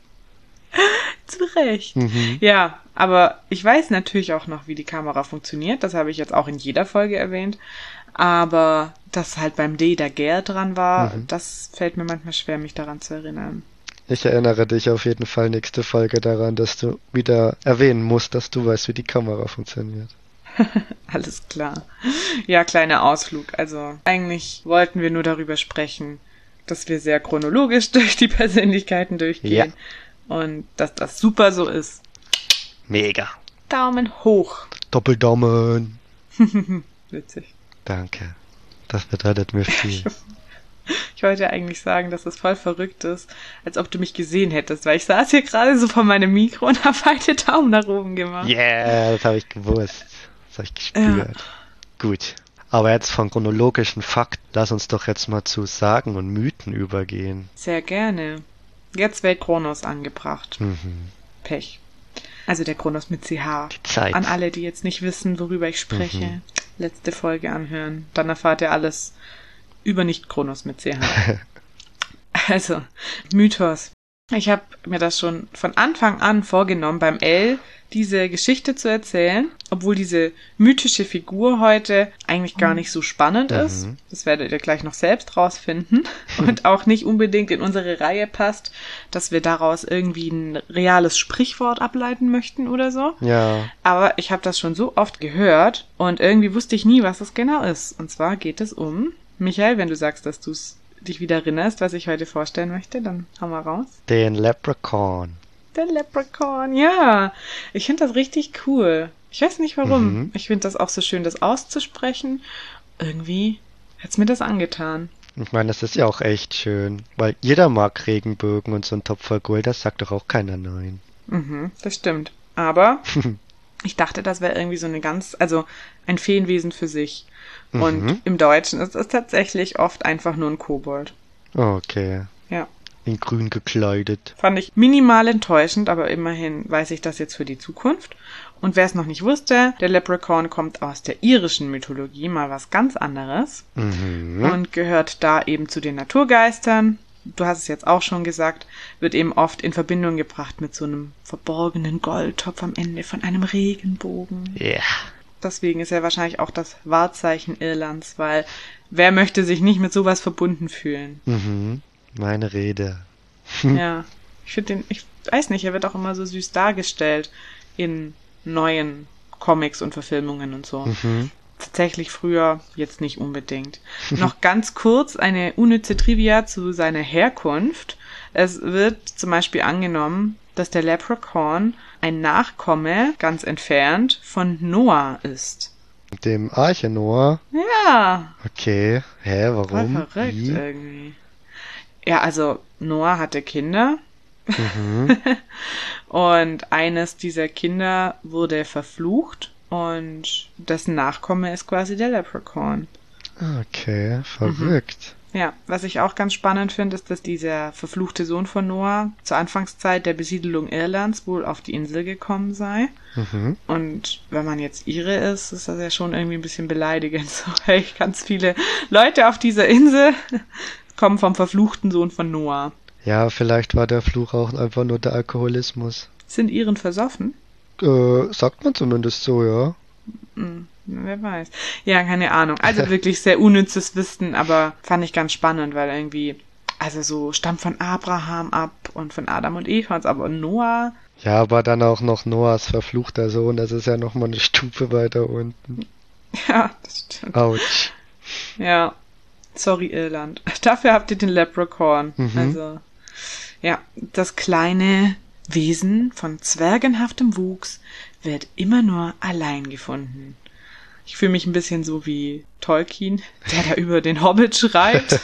Zu Recht. Ja, aber ich weiß natürlich auch noch, wie die Kamera funktioniert. Das habe ich jetzt auch in jeder Folge erwähnt. Aber dass halt beim D Daguerre dran war, das fällt mir manchmal schwer, mich daran zu erinnern.
Ich erinnere dich auf jeden Fall nächste Folge daran, dass du wieder erwähnen musst, dass du weißt, wie die Kamera funktioniert.
Alles klar. Ja, kleiner Ausflug. Also eigentlich wollten wir nur darüber sprechen, dass wir sehr chronologisch durch die Persönlichkeiten durchgehen. Ja. Und dass das super so ist.
Mega.
Daumen hoch.
Doppeldaumen.
Witzig.
Danke. Das bedeutet mir viel.
Ich wollte eigentlich sagen, dass es voll verrückt ist, als ob du mich gesehen hättest, weil ich saß hier gerade so vor meinem Mikro und habe beide Daumen nach oben gemacht.
Yeah, das habe ich gewusst. Das habe ich gespürt. Ja. Gut. Aber jetzt von chronologischen Fakten, lass uns doch jetzt mal zu Sagen und Mythen übergehen.
Sehr gerne. Jetzt wäre Kronos angebracht. Pech. Also der Kronos mit CH.
Die Zeit.
An alle, die jetzt nicht wissen, worüber ich spreche, letzte Folge anhören. Dann erfahrt ihr alles über Nicht-Kronos mit CH. Also, Mythos. Ich habe mir das schon von Anfang an vorgenommen, beim L diese Geschichte zu erzählen, obwohl diese mythische Figur heute eigentlich gar nicht so spannend ist. Das werdet ihr gleich noch selbst rausfinden und auch nicht unbedingt in unsere Reihe passt, dass wir daraus irgendwie ein reales Sprichwort ableiten möchten oder so.
Ja.
Aber ich habe das schon so oft gehört und irgendwie wusste ich nie, was es genau ist. Und zwar geht es um, Michael, wenn du sagst, dass du dich wieder erinnerst, was ich heute vorstellen möchte, dann hau mal raus.
Den Leprechaun.
Der Leprechaun, ja. Ich finde das richtig cool. Ich weiß nicht warum. Ich finde das auch so schön, das auszusprechen. Irgendwie hat's mir das angetan.
Ich meine, das ist ja auch echt schön, weil jeder mag Regenbögen und so ein Topf voll Gold, das sagt doch auch keiner nein.
Das stimmt. Aber ich dachte, das wäre irgendwie so also ein Feenwesen für sich. Und im Deutschen ist es tatsächlich oft einfach nur ein Kobold.
Okay.
Ja.
In grün gekleidet.
Fand ich minimal enttäuschend, aber immerhin weiß ich das jetzt für die Zukunft. Und wer es noch nicht wusste, der Leprechaun kommt aus der irischen Mythologie, mal was ganz anderes. Und gehört da eben zu den Naturgeistern. Du hast es jetzt auch schon gesagt, wird eben oft in Verbindung gebracht mit so einem verborgenen Goldtopf am Ende von einem Regenbogen.
Ja.
Deswegen ist er wahrscheinlich auch das Wahrzeichen Irlands, weil wer möchte sich nicht mit sowas verbunden fühlen?
Meine Rede.
Ja, ich weiß nicht, er wird auch immer so süß dargestellt in neuen Comics und Verfilmungen und so. Tatsächlich früher jetzt nicht unbedingt. Noch ganz kurz eine unnütze Trivia zu seiner Herkunft. Es wird zum Beispiel angenommen, dass der Leprechaun ein Nachkomme, ganz entfernt, von Noah ist.
Dem Arche Noah?
Ja.
Okay. Hä, warum?
Voll verrückt
Wie?
irgendwie. Ja, also Noah hatte Kinder. Und eines dieser Kinder wurde verflucht und dessen Nachkomme ist quasi der Leprechaun.
Okay, verrückt.
Ja, was ich auch ganz spannend finde, ist, dass dieser verfluchte Sohn von Noah zur Anfangszeit der Besiedelung Irlands wohl auf die Insel gekommen sei. Und wenn man jetzt Ire ist das ja schon irgendwie ein bisschen beleidigend. So, hey, ganz viele Leute auf dieser Insel kommen vom verfluchten Sohn von Noah.
Ja, vielleicht war der Fluch auch einfach nur der Alkoholismus.
Sind Iren versoffen?
Sagt man zumindest so, ja.
Wer weiß. Ja, keine Ahnung. Also wirklich sehr unnützes Wissen, aber fand ich ganz spannend, weil irgendwie, also so stammt von Abraham ab und von Adam und Eva, aber Noah.
Ja, aber dann auch noch Noahs verfluchter Sohn, das ist ja nochmal eine Stufe weiter unten.
Ja, das stimmt.
Autsch.
Ja, sorry Irland. Dafür habt ihr den Leprechaun. Also, ja, das kleine Wesen von zwergenhaftem Wuchs wird immer nur allein gefunden. Ich fühle mich ein bisschen so wie Tolkien, der da über den Hobbit schreibt.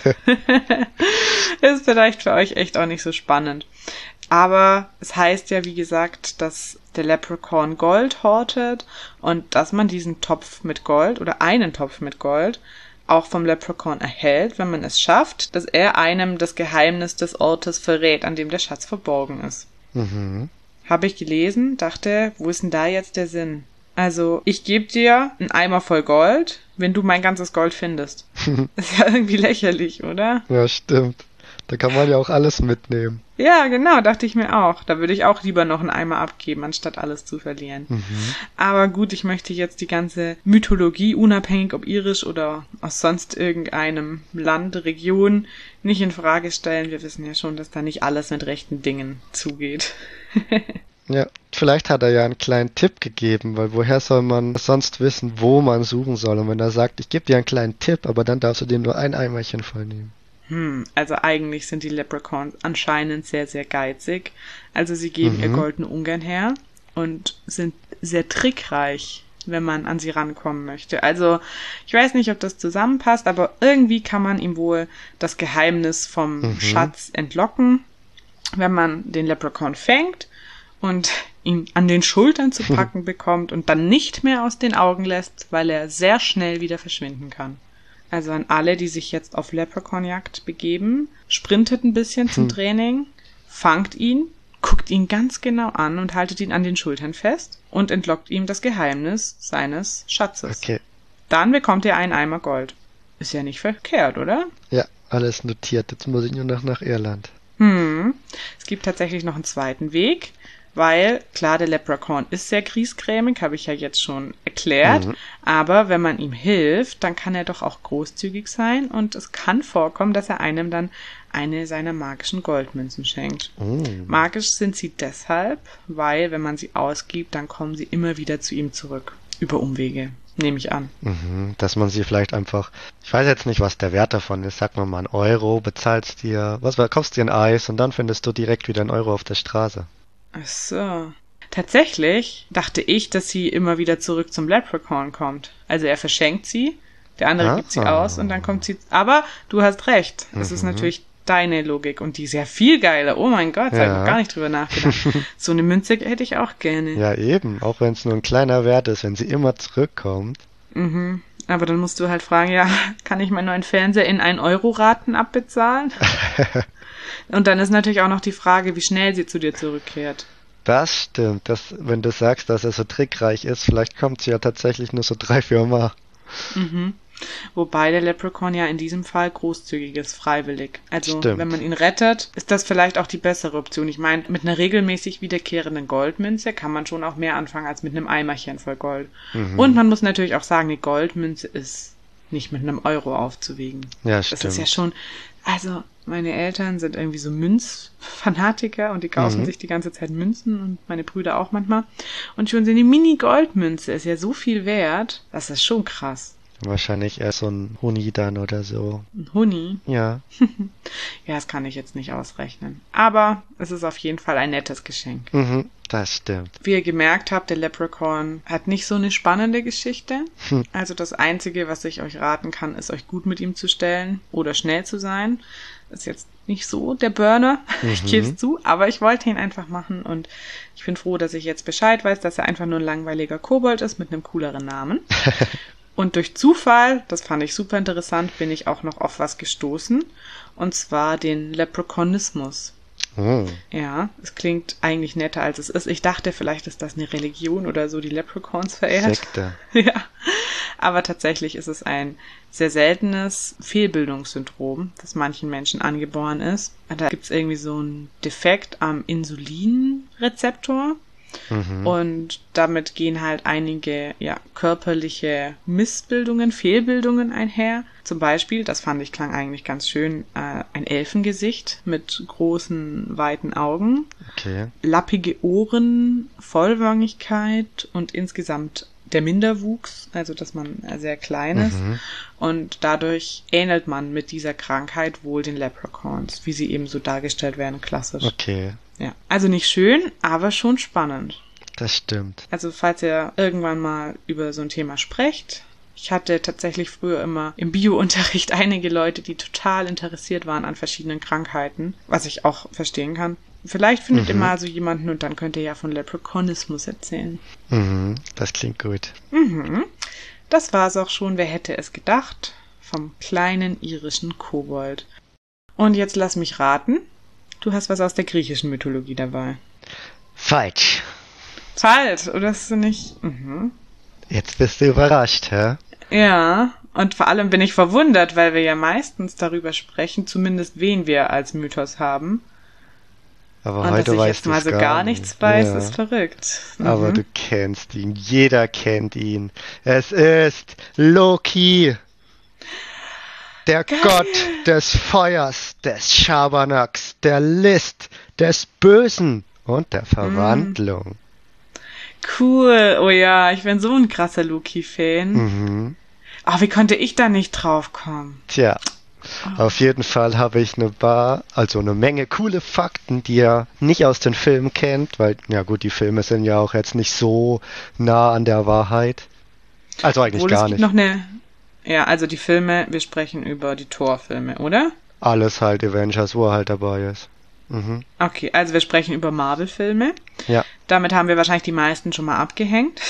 Ist vielleicht für euch echt auch nicht so spannend. Aber es heißt ja, wie gesagt, dass der Leprechaun Gold hortet und dass man diesen Topf mit Gold oder einen Topf mit Gold auch vom Leprechaun erhält, wenn man es schafft, dass er einem das Geheimnis des Ortes verrät, an dem der Schatz verborgen ist. Habe ich gelesen, dachte, wo ist denn da jetzt der Sinn? Also, ich gebe dir einen Eimer voll Gold, wenn du mein ganzes Gold findest. Ist ja irgendwie lächerlich, oder?
Ja, stimmt. Da kann man ja auch alles mitnehmen.
Ja, genau, dachte ich mir auch. Da würde ich auch lieber noch einen Eimer abgeben, anstatt alles zu verlieren. Aber gut, ich möchte jetzt die ganze Mythologie, unabhängig ob irisch oder aus sonst irgendeinem Land, Region, nicht in Frage stellen. Wir wissen ja schon, dass da nicht alles mit rechten Dingen zugeht.
Ja, vielleicht hat er ja einen kleinen Tipp gegeben, weil woher soll man sonst wissen, wo man suchen soll? Und wenn er sagt, ich gebe dir einen kleinen Tipp, aber dann darfst du dem nur ein Eimerchen voll nehmen.
Also eigentlich sind die Leprechauns anscheinend sehr, sehr geizig. Also sie geben ihr Gold nur ungern her und sind sehr trickreich, wenn man an sie rankommen möchte. Also ich weiß nicht, ob das zusammenpasst, aber irgendwie kann man ihm wohl das Geheimnis vom Schatz entlocken, wenn man den Leprechaun fängt und ihn an den Schultern zu packen bekommt und dann nicht mehr aus den Augen lässt, weil er sehr schnell wieder verschwinden kann. Also an alle, die sich jetzt auf Leprechaun-Jagd begeben, sprintet ein bisschen zum Training, fangt ihn guckt ihn ganz genau an und haltet ihn an den Schultern fest und entlockt ihm das Geheimnis seines Schatzes.
Okay.
Dann bekommt er einen Eimer Gold. Ist ja nicht verkehrt, oder?
Ja, alles notiert. Jetzt muss ich nur noch nach Irland.
Es gibt tatsächlich noch einen zweiten Weg, weil, klar, der Leprechaun ist sehr griesgrämig, habe ich ja jetzt schon erklärt, aber wenn man ihm hilft, dann kann er doch auch großzügig sein und es kann vorkommen, dass er einem dann eine seiner magischen Goldmünzen schenkt. Magisch sind sie deshalb, weil, wenn man sie ausgibt, dann kommen sie immer wieder zu ihm zurück. Über Umwege, nehme ich an.
Dass man sie vielleicht einfach, ich weiß jetzt nicht, was der Wert davon ist, sag mal 1 Euro, bezahlst dir, kaufst dir ein Eis und dann findest du direkt wieder 1 Euro auf der Straße.
Ach so. Tatsächlich dachte ich, dass sie immer wieder zurück zum Leprechaun kommt. Also er verschenkt sie, der andere gibt sie aus und dann kommt sie. Aber du hast recht. Das ist natürlich deine Logik und die ist ja viel geiler. Oh mein Gott, da habe ich gar nicht drüber nachgedacht. So eine Münze hätte ich auch gerne.
Ja, eben. Auch wenn es nur ein kleiner Wert ist, wenn sie immer zurückkommt.
Aber dann musst du halt fragen, ja, kann ich meinen neuen Fernseher in 1-Euro-Raten abbezahlen? Und dann ist natürlich auch noch die Frage, wie schnell sie zu dir zurückkehrt.
Das stimmt. Wenn du sagst, dass er so trickreich ist, vielleicht kommt sie ja tatsächlich nur so 3-4 Mal.
Wobei der Leprechaun ja in diesem Fall großzügig ist, freiwillig. Also
Stimmt.
wenn man ihn rettet, ist das vielleicht auch die bessere Option. Ich meine, mit einer regelmäßig wiederkehrenden Goldmünze kann man schon auch mehr anfangen als mit einem Eimerchen voll Gold. Und man muss natürlich auch sagen, die Goldmünze ist nicht mit 1 Euro aufzuwiegen.
Ja, stimmt.
Das ist ja schon, also meine Eltern sind irgendwie so Münzfanatiker und die kaufen sich die ganze Zeit Münzen und meine Brüder auch manchmal. Und schon so eine Mini-Goldmünze ist ja so viel wert, das ist schon krass.
Wahrscheinlich eher so ein Huni dann oder so.
Ein Huni?
Ja.
Ja, das kann ich jetzt nicht ausrechnen. Aber es ist auf jeden Fall ein nettes Geschenk.
Das stimmt.
Wie ihr gemerkt habt, der Leprechaun hat nicht so eine spannende Geschichte. Also das Einzige, was ich euch raten kann, ist, euch gut mit ihm zu stellen oder schnell zu sein. Ist jetzt nicht so der Burner, ich gebe es zu, aber ich wollte ihn einfach machen und ich bin froh, dass ich jetzt Bescheid weiß, dass er einfach nur ein langweiliger Kobold ist mit einem cooleren Namen. Und durch Zufall, das fand ich super interessant, bin ich auch noch auf was gestoßen. Und zwar den Leprechaunismus. Ja, es klingt eigentlich netter, als es ist. Ich dachte, vielleicht ist das eine Religion oder so, die Leprechauns verehrt.
Sekte.
Ja, aber tatsächlich ist es ein sehr seltenes Fehlbildungssyndrom, das manchen Menschen angeboren ist. Da gibt es irgendwie so einen Defekt am Insulinrezeptor. Und damit gehen halt einige körperliche Missbildungen, Fehlbildungen einher. Zum Beispiel, das fand ich klang eigentlich ganz schön, ein Elfengesicht mit großen, weiten Augen, lappige Ohren, Vollwangigkeit und insgesamt der Minderwuchs, also dass man sehr klein ist. Und dadurch ähnelt man mit dieser Krankheit wohl den Leprechauns, wie sie eben so dargestellt werden, klassisch.
Okay.
Ja, also nicht schön, aber schon spannend.
Das stimmt.
Also falls ihr irgendwann mal über so ein Thema sprecht, ich hatte tatsächlich früher immer im Bio-Unterricht einige Leute, die total interessiert waren an verschiedenen Krankheiten, was ich auch verstehen kann. Vielleicht findet ihr mal so jemanden und dann könnt ihr ja von Leprechaunismus erzählen.
Das klingt gut.
Das war's auch schon, wer hätte es gedacht, vom kleinen irischen Kobold. Und jetzt lass mich raten. Du hast was aus der griechischen Mythologie dabei.
Falsch.
Falsch, oder hast du nicht?
Jetzt bist du überrascht, hä?
Ja, und vor allem bin ich verwundert, weil wir ja meistens darüber sprechen, zumindest wen wir als Mythos haben.
Aber
und
heute
dass ich
weißt
jetzt mal so gar nichts weiß, ist verrückt.
Aber du kennst ihn, jeder kennt ihn. Es ist Loki. Der Gott des Feuers, des Schabernacks, der List, des Bösen und der Verwandlung.
Cool, oh ja, ich bin so ein krasser Loki-Fan. Ach, wie konnte ich da nicht drauf kommen?
Tja, auf jeden Fall habe ich eine Menge coole Fakten, die ihr nicht aus den Filmen kennt, weil, ja gut, die Filme sind ja auch jetzt nicht so nah an der Wahrheit. Also eigentlich gar nicht.
Ja, also die Filme, wir sprechen über die Thor-Filme, oder?
Alles halt Avengers, wo er halt dabei ist.
Okay, also wir sprechen über Marvel-Filme.
Ja.
Damit haben wir wahrscheinlich die meisten schon mal abgehängt.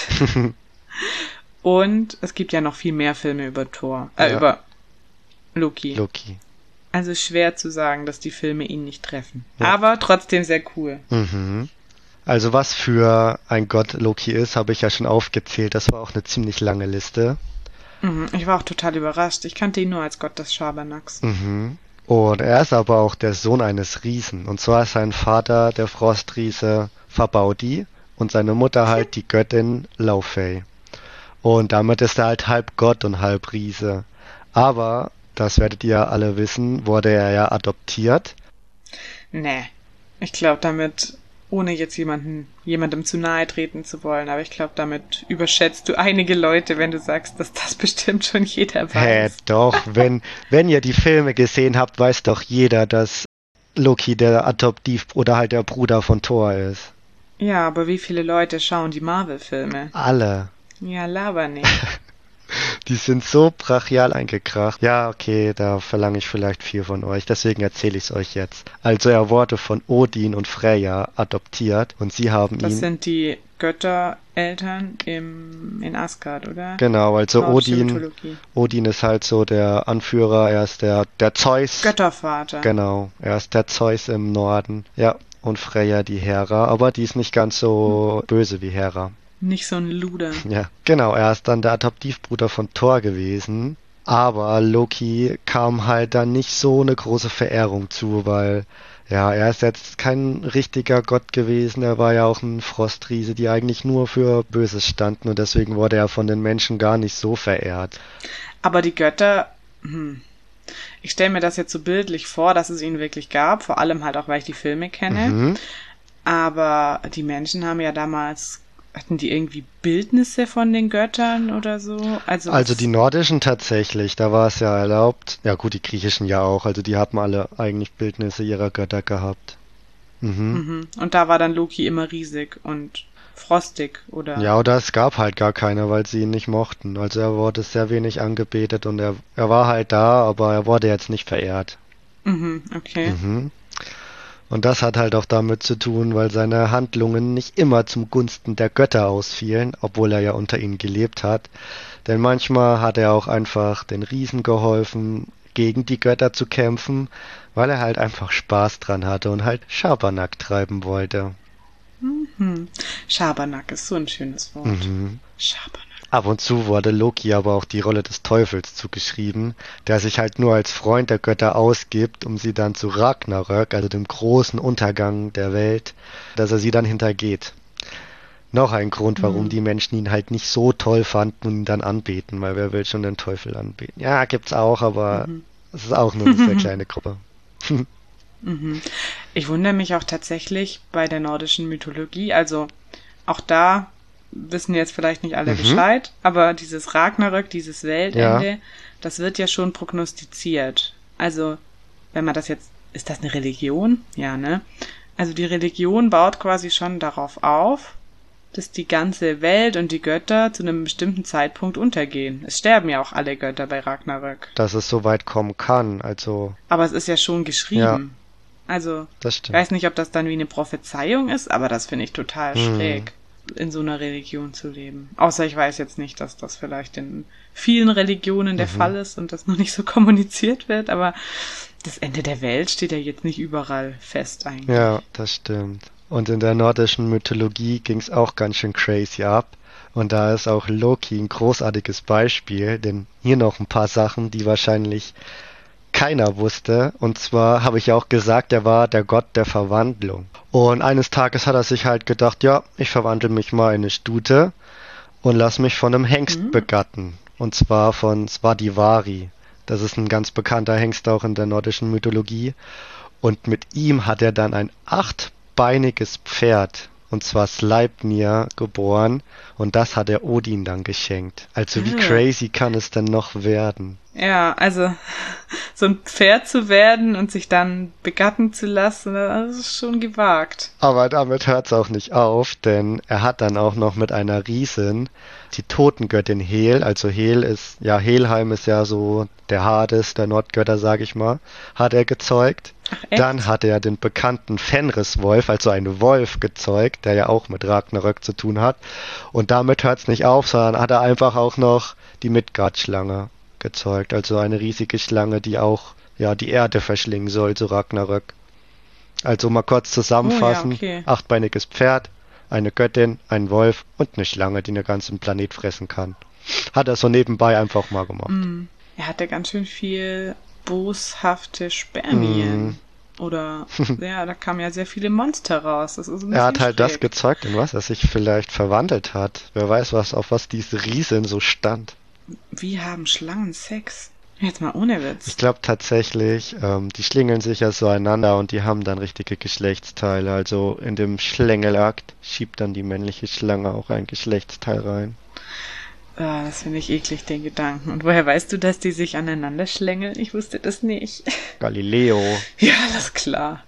Und es gibt ja noch viel mehr Filme über Thor, über Loki. Also schwer zu sagen, dass die Filme ihn nicht treffen.
Ja.
Aber trotzdem sehr cool.
Mhm. Also was für ein Gott Loki ist, habe ich ja schon aufgezählt. Das war auch eine ziemlich lange Liste.
Ich war auch total überrascht. Ich kannte ihn nur als Gott des Schabernacks.
Mhm. Und er ist aber auch der Sohn eines Riesen. Und zwar ist sein Vater der Frostriese Fabaudi und seine Mutter halt die Göttin Laufey. Und damit ist er halt halb Gott und halb Riese. Aber, das werdet ihr alle wissen, wurde er ja adoptiert.
Nee, ich glaube damit, ohne jetzt jemandem zu nahe treten zu wollen, aber ich glaube damit überschätzt du einige Leute, wenn du sagst, dass das bestimmt schon jeder weiß.
Doch, wenn ihr die Filme gesehen habt, weiß doch jeder, dass Loki der Adoptiv- oder halt der Bruder von Thor ist.
Ja, aber wie viele Leute schauen die Marvel-Filme?
Alle.
Ja, laber nicht.
Die sind so brachial eingekracht. Ja, okay, da verlange ich vielleicht viel von euch, deswegen erzähle ich es euch jetzt. Also er wurde von Odin und Freya adoptiert und sie haben
Das
ihn...
sind die Göttereltern in Asgard, oder?
Genau, also
Nordische
Odin
Mythologie. Göttervater.
Genau, er ist der Zeus im Norden. Ja, und Freya die Hera, aber die ist nicht ganz so böse wie Hera.
Nicht so ein Luder.
Ja, genau, er ist dann der Adoptivbruder von Thor gewesen. Aber Loki kam halt dann nicht so eine große Verehrung zu, weil, ja, er ist jetzt kein richtiger Gott gewesen. Er war ja auch ein Frostriese, die eigentlich nur für Böses standen und deswegen wurde er von den Menschen gar nicht so verehrt.
Aber die Götter, ich stelle mir das jetzt so bildlich vor, dass es ihn wirklich gab, vor allem halt auch, weil ich die Filme kenne. Aber die Menschen haben ja damals, hatten die irgendwie Bildnisse von den Göttern oder so?
Also die nordischen tatsächlich, da war es ja erlaubt. Ja gut, die griechischen ja auch, also die haben alle eigentlich Bildnisse ihrer Götter gehabt.
Und da war dann Loki immer riesig und frostig, oder?
Ja, oder es gab halt gar keine, weil sie ihn nicht mochten. Also er wurde sehr wenig angebetet und er war halt da, aber er wurde jetzt nicht verehrt.
Okay.
Und das hat halt auch damit zu tun, weil seine Handlungen nicht immer zum Gunsten der Götter ausfielen, obwohl er ja unter ihnen gelebt hat. Denn manchmal hat er auch einfach den Riesen geholfen, gegen die Götter zu kämpfen, weil er halt einfach Spaß dran hatte und halt Schabernack treiben wollte.
Schabernack ist so ein schönes Wort. Schabernack.
Ab und zu wurde Loki aber auch die Rolle des Teufels zugeschrieben, der sich halt nur als Freund der Götter ausgibt, um sie dann zu Ragnarök, also dem großen Untergang der Welt, dass er sie dann hintergeht. Noch ein Grund, warum die Menschen ihn halt nicht so toll fanden und ihn dann anbeten, weil wer will schon den Teufel anbeten? Ja, gibt's auch, aber es ist auch nur eine sehr kleine Gruppe.
Ich wundere mich auch tatsächlich bei der nordischen Mythologie, also auch da wissen jetzt vielleicht nicht alle Bescheid, aber dieses Ragnarök, dieses Weltende, das wird ja schon prognostiziert. Also, wenn man das jetzt, ist das eine Religion? Ja, ne? Also die Religion baut quasi schon darauf auf, dass die ganze Welt und die Götter zu einem bestimmten Zeitpunkt untergehen. Es sterben ja auch alle Götter bei Ragnarök.
Dass es so weit kommen kann, also...
Aber es ist ja schon geschrieben.
Ja,
also,
das
ich
stimmt.
weiß nicht, ob das dann wie eine Prophezeiung ist, aber das finde ich total schräg, in so einer Religion zu leben. Außer ich weiß jetzt nicht, dass das vielleicht in vielen Religionen der Fall ist und das noch nicht so kommuniziert wird, aber das Ende der Welt steht ja jetzt nicht überall fest eigentlich.
Ja, das stimmt. Und in der nordischen Mythologie ging's auch ganz schön crazy ab. Und da ist auch Loki ein großartiges Beispiel, denn hier noch ein paar Sachen, die wahrscheinlich keiner wusste. Und zwar habe ich ja auch gesagt, er war der Gott der Verwandlung. Und eines Tages hat er sich halt gedacht, ja, ich verwandle mich mal in eine Stute und lass mich von einem Hengst begatten. Und zwar von Svadivari. Das ist ein ganz bekannter Hengst auch in der nordischen Mythologie. Und mit ihm hat er dann ein 8-beiniges Pferd, und zwar Sleipnir, geboren. Und das hat er Odin dann geschenkt. Also wie crazy kann es denn noch werden?
Ja, also so ein Pferd zu werden und sich dann begatten zu lassen, das ist schon gewagt.
Aber damit hört's auch nicht auf, denn er hat dann auch noch mit einer Riesin, die Totengöttin Hel, also Helheim ist ja so der Hades der Nordgötter, sag ich mal, hat er gezeugt.
Ach, echt?
Dann hat er den bekannten Fenriswolf, also einen Wolf gezeugt, der ja auch mit Ragnarök zu tun hat. Und damit hört's nicht auf, sondern hat er einfach auch noch die Midgard-Schlange gezeugt, also eine riesige Schlange, die auch ja, die Erde verschlingen soll zu Ragnarök. Also mal kurz zusammenfassen.
Oh ja, okay.
Achtbeiniges Pferd, eine Göttin, ein Wolf und eine Schlange, die den ganzen Planet fressen kann. Hat er so nebenbei einfach mal gemacht.
Er hatte ganz schön viel boshafte
Mm.
Spermien. Oder, ja, da kamen ja sehr viele Monster raus. Das ist ein
Er
bisschen
hat halt das
schräg.
gezeugt, in was er sich vielleicht verwandelt hat. Wer weiß, auf was diese Riesin so stand.
Wie haben Schlangen Sex? Jetzt mal ohne
Ich
Witz.
glaube tatsächlich, die schlingeln sich ja so einander und die haben dann richtige Geschlechtsteile. Also in dem Schlängelakt schiebt dann die männliche Schlange auch ein Geschlechtsteil rein.
Ah, das finde ich eklig, den Gedanken. Und woher weißt du, dass die sich aneinander schlängeln? Ich wusste das nicht.
Galileo.
Ja, alles klar.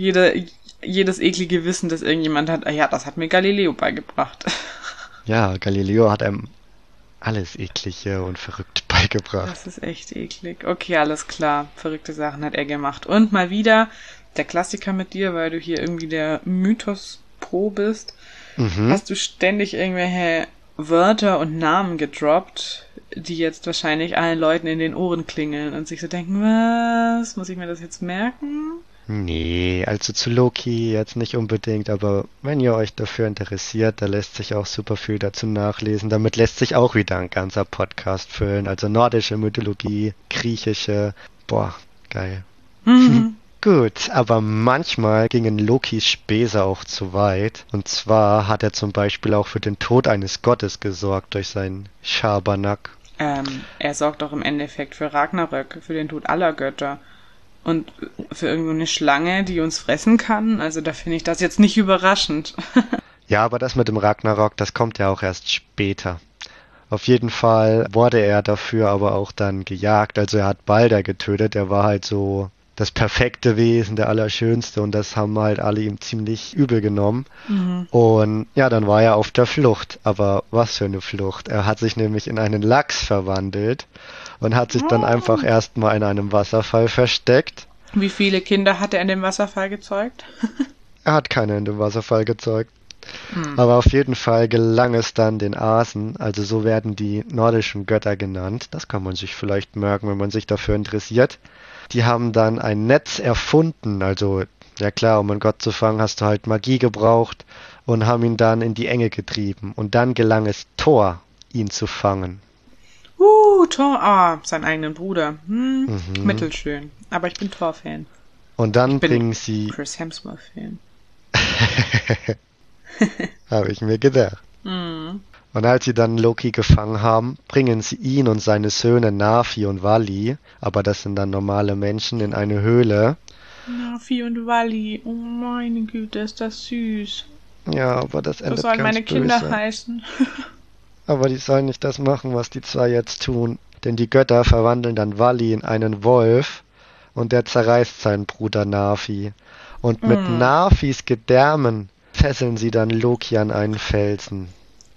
Jedes eklige Wissen, das irgendjemand hat, ah ja, das hat mir Galileo beigebracht.
Ja, Galileo hat einem alles Eklige und verrückt beigebracht.
Das ist echt eklig. Okay, alles klar. Verrückte Sachen hat er gemacht. Und mal wieder der Klassiker mit dir, weil du hier irgendwie der Mythos-Pro bist.
Mhm.
Hast du ständig irgendwelche Wörter und Namen gedroppt, die jetzt wahrscheinlich allen Leuten in den Ohren klingeln und sich so denken, was? Muss ich mir das jetzt merken?
Nee, also zu Loki jetzt nicht unbedingt, aber wenn ihr euch dafür interessiert, da lässt sich auch super viel dazu nachlesen. Damit lässt sich auch wieder ein ganzer Podcast füllen. Also nordische Mythologie, griechische, boah, geil.
Mhm.
Gut, aber manchmal gingen Lokis Späße auch zu weit. Und zwar hat er zum Beispiel auch für den Tod eines Gottes gesorgt durch seinen Schabernack.
Er sorgt doch im Endeffekt für Ragnarök, für den Tod aller Götter. Und für irgendeine Schlange, die uns fressen kann. Also da finde ich das jetzt nicht überraschend.
Ja, aber das mit dem Ragnarok, das kommt ja auch erst später. Auf jeden Fall wurde er dafür aber auch dann gejagt. Also er hat Balder getötet. Er war halt so das perfekte Wesen, der Allerschönste. Und das haben halt alle ihm ziemlich übel genommen. Und ja, dann war er auf der Flucht. Aber was für eine Flucht. Er hat sich nämlich in einen Lachs verwandelt und hat sich dann einfach erstmal in einem Wasserfall versteckt.
Wie viele Kinder hat er in dem Wasserfall gezeugt?
Er hat keine in dem Wasserfall gezeugt. Aber auf jeden Fall gelang es dann den Asen, also so werden die nordischen Götter genannt. Das kann man sich vielleicht merken, wenn man sich dafür interessiert. Die haben dann ein Netz erfunden, also ja klar, um einen Gott zu fangen, hast du halt Magie gebraucht und haben ihn dann in die Enge getrieben. Und dann gelang es Thor, ihn zu fangen.
Thor, sein eigenen Bruder. Mittelschön. Aber ich bin Thor-Fan.
Und dann
Ich bin
bringen sie,
Chris Hemsworth-Fan.
habe ich mir gedacht. Und als sie dann Loki gefangen haben, bringen sie ihn und seine Söhne Nafi und Vali, aber das sind dann normale Menschen, in eine Höhle.
Nafi und Wally. Oh meine Güte, ist das süß.
Ja, aber das
So
endet
sollen
ganz
meine Kinder
böse.
heißen.
Aber die sollen nicht das machen, was die zwei jetzt tun. Denn die Götter verwandeln dann Vali in einen Wolf und der zerreißt seinen Bruder Nafi. Und mit Nafis Gedärmen fesseln sie dann Loki an einen Felsen.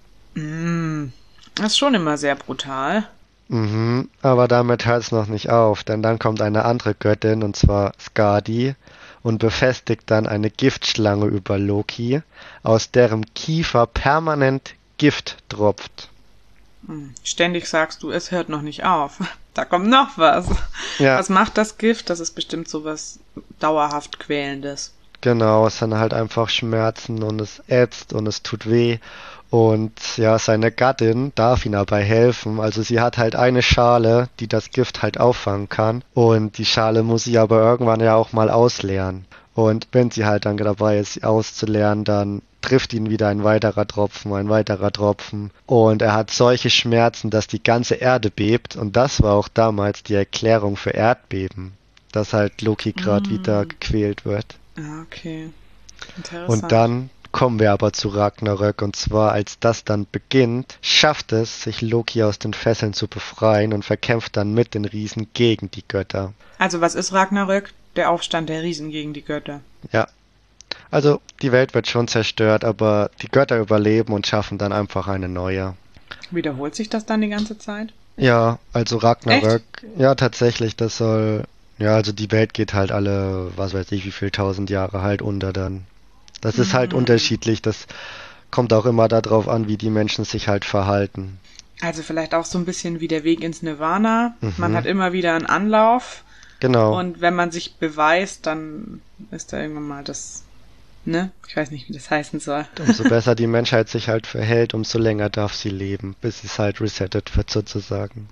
Das ist schon immer sehr brutal.
Mhm, aber damit hört es noch nicht auf, denn dann kommt eine andere Göttin, und zwar Skadi, und befestigt dann eine Giftschlange über Loki, aus deren Kiefer permanent Gift tropft.
Ständig sagst du, es hört noch nicht auf. Da kommt noch was.
Ja,
Was macht das Gift? Das ist bestimmt sowas dauerhaft Quälendes.
genau, es sind halt einfach Schmerzen und es ätzt und es tut weh. Und ja, seine Gattin darf ihm dabei helfen. Also sie hat halt eine Schale, die das Gift halt auffangen kann. Und die Schale muss sie aber irgendwann ja auch mal ausleeren. Und wenn sie halt dann dabei ist, sie auszuleeren, dann trifft ihn wieder ein weiterer Tropfen, ein weiterer Tropfen. Und er hat solche Schmerzen, dass die ganze Erde bebt. Und das war auch damals die Erklärung für Erdbeben, dass halt Loki gerade wieder gequält wird.
Ah, okay. Interessant.
Und dann kommen wir aber zu Ragnarök, und zwar als das dann beginnt, schafft es, sich Loki aus den Fesseln zu befreien und verkämpft dann mit den Riesen gegen die Götter.
Also was ist Ragnarök? Der Aufstand der Riesen gegen die Götter.
Ja, also die Welt wird schon zerstört, aber die Götter überleben und schaffen dann einfach eine neue.
Wiederholt sich das dann die ganze Zeit?
Ja, also Ragnarök, ja tatsächlich, das soll, ja also die Welt geht halt alle, was weiß ich, wie viel 1000 Jahre halt unter dann. Das ist halt unterschiedlich, das kommt auch immer darauf an, wie die Menschen sich halt verhalten.
Also vielleicht auch so ein bisschen wie der Weg ins Nirvana. Man hat immer wieder einen Anlauf,
Genau.
Und wenn man sich beweist, dann ist da irgendwann mal das, ne? Ich weiß nicht, wie das heißen soll.
Umso besser die Menschheit sich halt verhält, umso länger darf sie leben, bis es halt resettet wird sozusagen.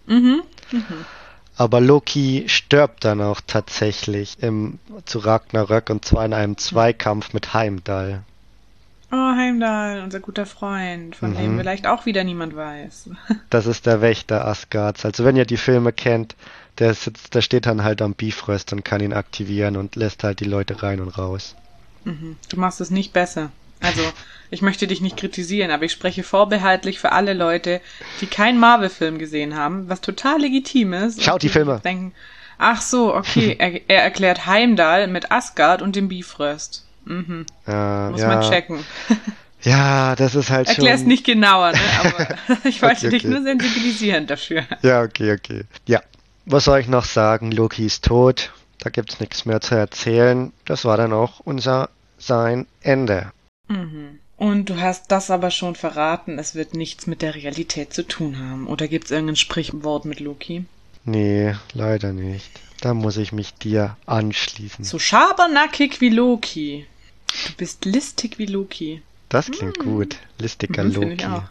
Aber Loki stirbt dann auch tatsächlich zu Ragnarök und zwar in einem Zweikampf mit Heimdall.
Oh, Heimdall, unser guter Freund, von dem vielleicht auch wieder niemand weiß.
Das ist der Wächter Asgards. Also wenn ihr die Filme kennt, der steht dann halt am Bifrost und kann ihn aktivieren und lässt halt die Leute rein und raus.
Du machst es nicht besser. Also, ich möchte dich nicht kritisieren, aber ich spreche vorbehaltlich für alle Leute, die keinen Marvel-Film gesehen haben, was total legitim ist.
Schaut die Filme.
Denken, ach so, okay, er erklärt Heimdall mit Asgard und dem Bifrost. Muss man checken.
Ja, das ist halt
Erklär's
schon...
nicht genauer, ne? Aber ich wollte dich
okay.
nur sensibilisieren dafür.
Ja, okay. Ja, was soll ich noch sagen? Loki ist tot. Da gibt's nichts mehr zu erzählen. Das war dann auch sein Ende.
Und du hast das aber schon verraten, es wird nichts mit der Realität zu tun haben. Oder gibt's irgendein Sprichwort mit Loki?
Nee, leider nicht. Da muss ich mich dir anschließen.
So schabernackig wie Loki. Du bist listig wie Loki.
Das klingt gut. Listiger Loki.
Finde ich auch.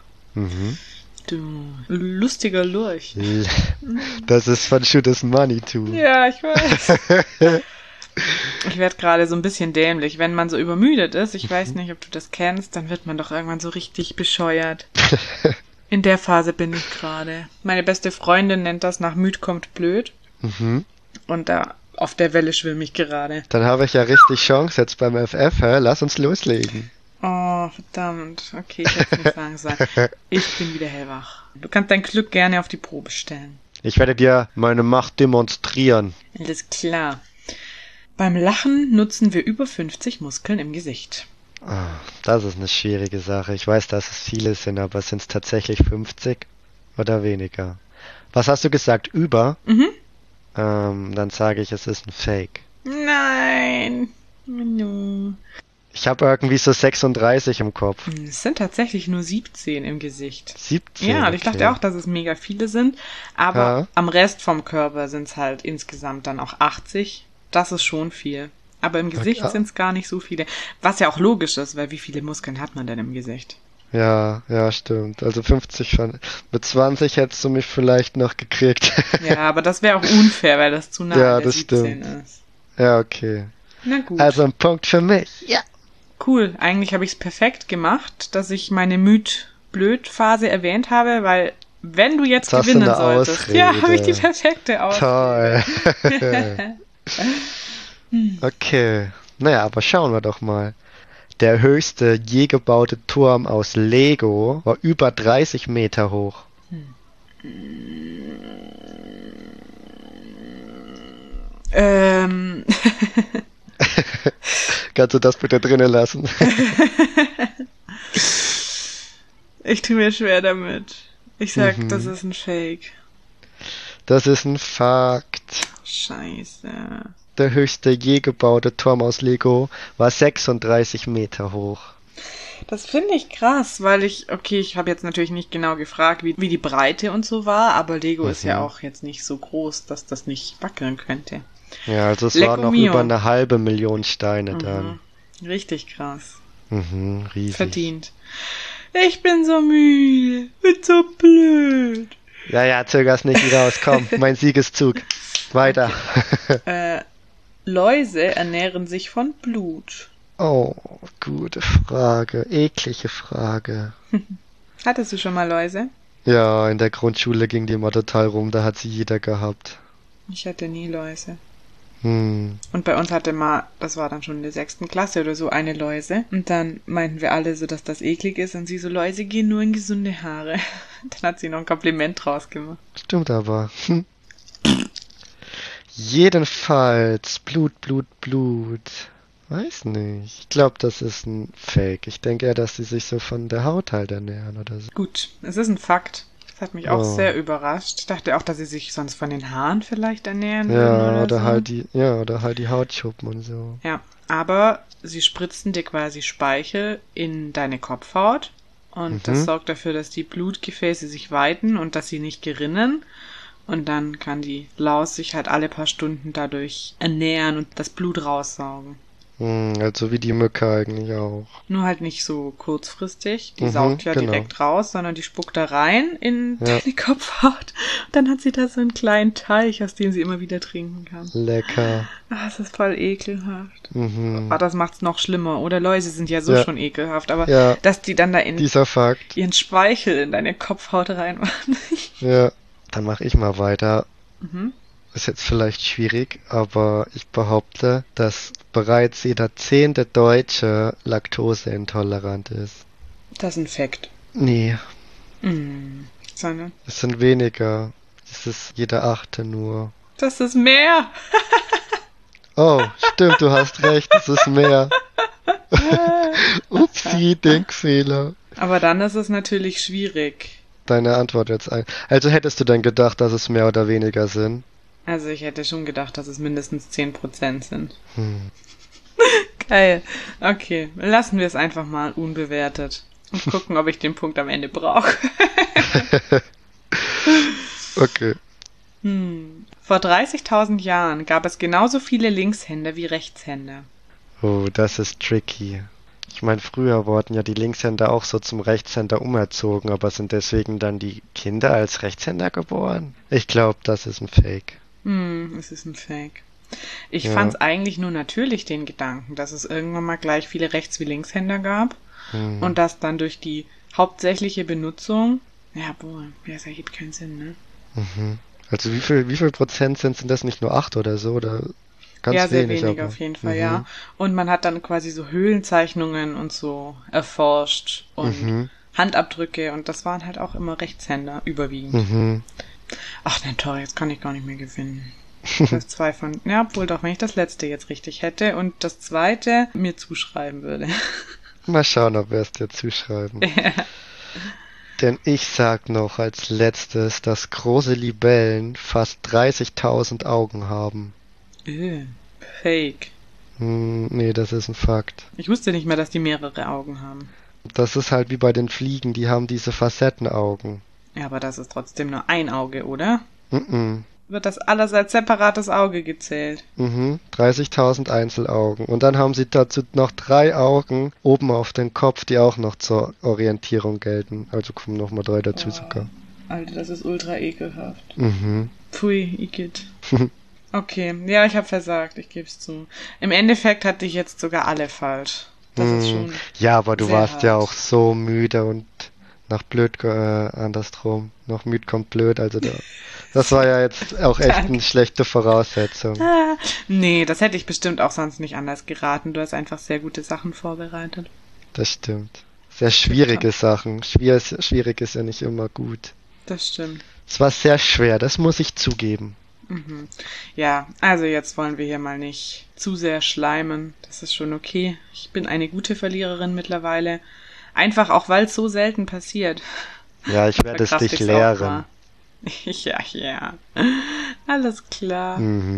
Du lustiger Lurch.
Das ist von Shoot is Money Too.
Ja, ich weiß. Ich werde gerade so ein bisschen dämlich. Wenn man so übermüdet ist, ich weiß nicht, ob du das kennst, dann wird man doch irgendwann so richtig bescheuert. In der Phase bin ich gerade. Meine beste Freundin nennt das nach müd kommt blöd. Und da auf der Welle schwimme ich gerade.
Dann habe ich ja richtig Chance jetzt beim FF, hä? Lass uns loslegen.
Oh, verdammt. Okay, ich hätte es nicht sagen sollen. Ich bin wieder hellwach. Du kannst dein Glück gerne auf die Probe stellen.
Ich werde dir meine Macht demonstrieren.
Alles klar. Beim Lachen nutzen wir über 50 Muskeln im Gesicht.
Das ist eine schwierige Sache. Ich weiß, dass es viele sind, aber sind es tatsächlich 50 oder weniger? Was hast du gesagt? Über? Dann sage ich, es ist ein Fake.
Nein. No.
Ich habe irgendwie so 36 im Kopf.
Es sind tatsächlich nur 17 im Gesicht.
17?
Ja,
okay.
Ich dachte auch, dass es mega viele sind. Aber am Rest vom Körper sind es halt insgesamt dann auch 80. Das ist schon viel. Aber im Gesicht sind es gar nicht so viele. Was ja auch logisch ist, weil wie viele Muskeln hat man denn im Gesicht?
Ja, stimmt. Also 50 schon. Mit 20 hättest du mich vielleicht noch gekriegt.
Ja, aber das wäre auch unfair, weil das zu nah an der 17 ist.
Ja, okay.
Na gut.
Also ein Punkt für mich. Ja.
Cool. Eigentlich habe ich es perfekt gemacht, dass ich meine Müd-Blöd-Phase erwähnt habe, weil wenn du jetzt gewinnen solltest,
Ausrede.
Ja, habe ich die perfekte Ausrede.
Toll. Okay. Naja, aber schauen wir doch mal. Der höchste je gebaute Turm aus Lego war über 30 Meter hoch. Kannst du das bitte drinnen lassen?
Ich tue mir schwer damit. Ich sag, das ist ein Fake.
Das ist ein Fakt.
Scheiße.
Der höchste je gebaute Turm aus Lego war 36 Meter hoch.
Das finde ich krass, weil ich habe jetzt natürlich nicht genau gefragt, wie die Breite und so war, aber Lego ist ja auch jetzt nicht so groß, dass das nicht wackeln könnte.
Ja, also es waren noch über 500.000 Steine dann.
Richtig krass.
Riesig.
Verdient. Ich bin so müde. Bin so blöd.
Ja, zöger's nicht wieder aus. Komm, mein Siegeszug. Weiter.
Okay. Läuse ernähren sich von Blut.
Oh, gute Frage. Eklige Frage.
Hattest du schon mal Läuse?
Ja, in der Grundschule ging die immer total rum. Da hat sie jeder gehabt.
Ich hatte nie Läuse. Und bei uns hatte mal, das war dann schon in der 6. Klasse oder so, eine Läuse. Und dann meinten wir alle so, dass das eklig ist. Und sie so, Läuse gehen nur in gesunde Haare. Dann hat sie noch ein Kompliment draus gemacht.
Stimmt aber. Jedenfalls, Blut. Weiß nicht. Ich glaube, das ist ein Fake. Ich denke eher, dass sie sich so von der Haut halt ernähren oder so.
Gut, es ist ein Fakt. Das hat mich auch sehr überrascht. Ich dachte auch, dass sie sich sonst von den Haaren vielleicht ernähren würden oder so.
Oder halt die Hautschuppen und so.
Ja, aber sie spritzen dir quasi Speichel in deine Kopfhaut und das sorgt dafür, dass die Blutgefäße sich weiten und dass sie nicht gerinnen. Und dann kann die Laus sich halt alle paar Stunden dadurch ernähren und das Blut raussaugen.
Also wie die Mücke eigentlich auch.
Nur halt nicht so kurzfristig. Die saugt ja
genau.
direkt raus, sondern die spuckt da rein in
Ja.
deine Kopfhaut. Und dann hat sie da so einen kleinen Teich, aus dem sie immer wieder trinken kann.
Lecker.
Das ist voll ekelhaft.
Mhm.
Das macht's noch schlimmer. Oder Läuse sind ja so
Ja.
schon ekelhaft. Aber
Ja.
dass die dann da in
Dieser Fakt.
ihren Speichel in deine Kopfhaut reinmachen.
Ja. Dann mache ich mal weiter.
Mhm.
Ist jetzt vielleicht schwierig, aber ich behaupte, dass bereits jeder 10. Deutsche laktoseintolerant ist.
Das ist ein Fakt.
Nee,
Sonne.
es sind weniger. Es ist jeder 8. nur.
Das ist mehr.
Oh, stimmt, du hast recht, es ist mehr. Upsi, Denkfehler.
Aber dann ist es natürlich schwierig.
Deine Antwort jetzt ein. Also hättest du denn gedacht, dass es mehr oder weniger sind?
Also ich hätte schon gedacht, dass es mindestens 10% sind.
Hm.
Geil. Okay, lassen wir es einfach mal unbewertet. Und gucken, ob ich den Punkt am Ende brauche.
Okay.
Vor 30.000 Jahren gab es genauso viele Linkshänder wie Rechtshänder.
Oh, das ist tricky. Ich meine, früher wurden ja die Linkshänder auch so zum Rechtshänder umerzogen, aber sind deswegen dann die Kinder als Rechtshänder geboren? Ich glaube, das ist ein Fake.
Es ist ein Fake. Ich
Ja.
fand's eigentlich nur natürlich den Gedanken, dass es irgendwann mal gleich viele Rechts- wie Linkshänder gab und dass dann durch die hauptsächliche Benutzung, ja, boah, das ergibt keinen Sinn, ne?
Also wie viel Prozent sind das nicht nur 8 oder so? Oder ganz
Ja, sehr
wenig,
wenig
aber.
auf jeden Fall, ja. Und man hat dann quasi so Höhlenzeichnungen und so erforscht und Handabdrücke und das waren halt auch immer Rechtshänder überwiegend. Ach, nein, toll, jetzt kann ich gar nicht mehr gewinnen. Das 2 von, ja, obwohl doch, wenn ich das letzte jetzt richtig hätte und das zweite mir zuschreiben würde.
Mal schauen, ob wir es dir zuschreiben. Denn ich sag noch als letztes, dass große Libellen fast 30.000 Augen haben.
Fake.
Nee, das ist ein Fakt.
Ich wusste nicht mehr, dass die mehrere Augen haben.
Das ist halt wie bei den Fliegen, die haben diese Facettenaugen.
Ja, aber das ist trotzdem nur ein Auge, oder?
Mhm.
Wird das alles als separates Auge gezählt?
30.000 Einzelaugen. Und dann haben sie dazu noch 3 Augen oben auf den Kopf, die auch noch zur Orientierung gelten. Also kommen nochmal 3 dazu sogar.
Alter, das ist ultra ekelhaft.
Mhm.
Pfui, Igitt. Okay, ja, ich habe versagt, ich gebe es zu. Im Endeffekt hatte ich jetzt sogar alle falsch. Das ist schon
Ja, aber du
sehr
warst
hart.
ja auch so müde und nach blöd, andersrum. Noch müd kommt blöd, also das war ja jetzt auch echt eine schlechte Voraussetzung.
Nee, das hätte ich bestimmt auch sonst nicht anders geraten. Du hast einfach sehr gute Sachen vorbereitet.
Das stimmt. Sehr schwierige Sachen. Schwierig ist ja nicht immer gut.
Das stimmt.
Es war sehr schwer, das muss ich zugeben.
Ja, also jetzt wollen wir hier mal nicht zu sehr schleimen. Das ist schon okay. Ich bin eine gute Verliererin mittlerweile. Einfach auch, weil es so selten passiert.
Ja, ich werde es
Verkraft
dich
ich's auch
lehren.
mal. Ja. Alles klar.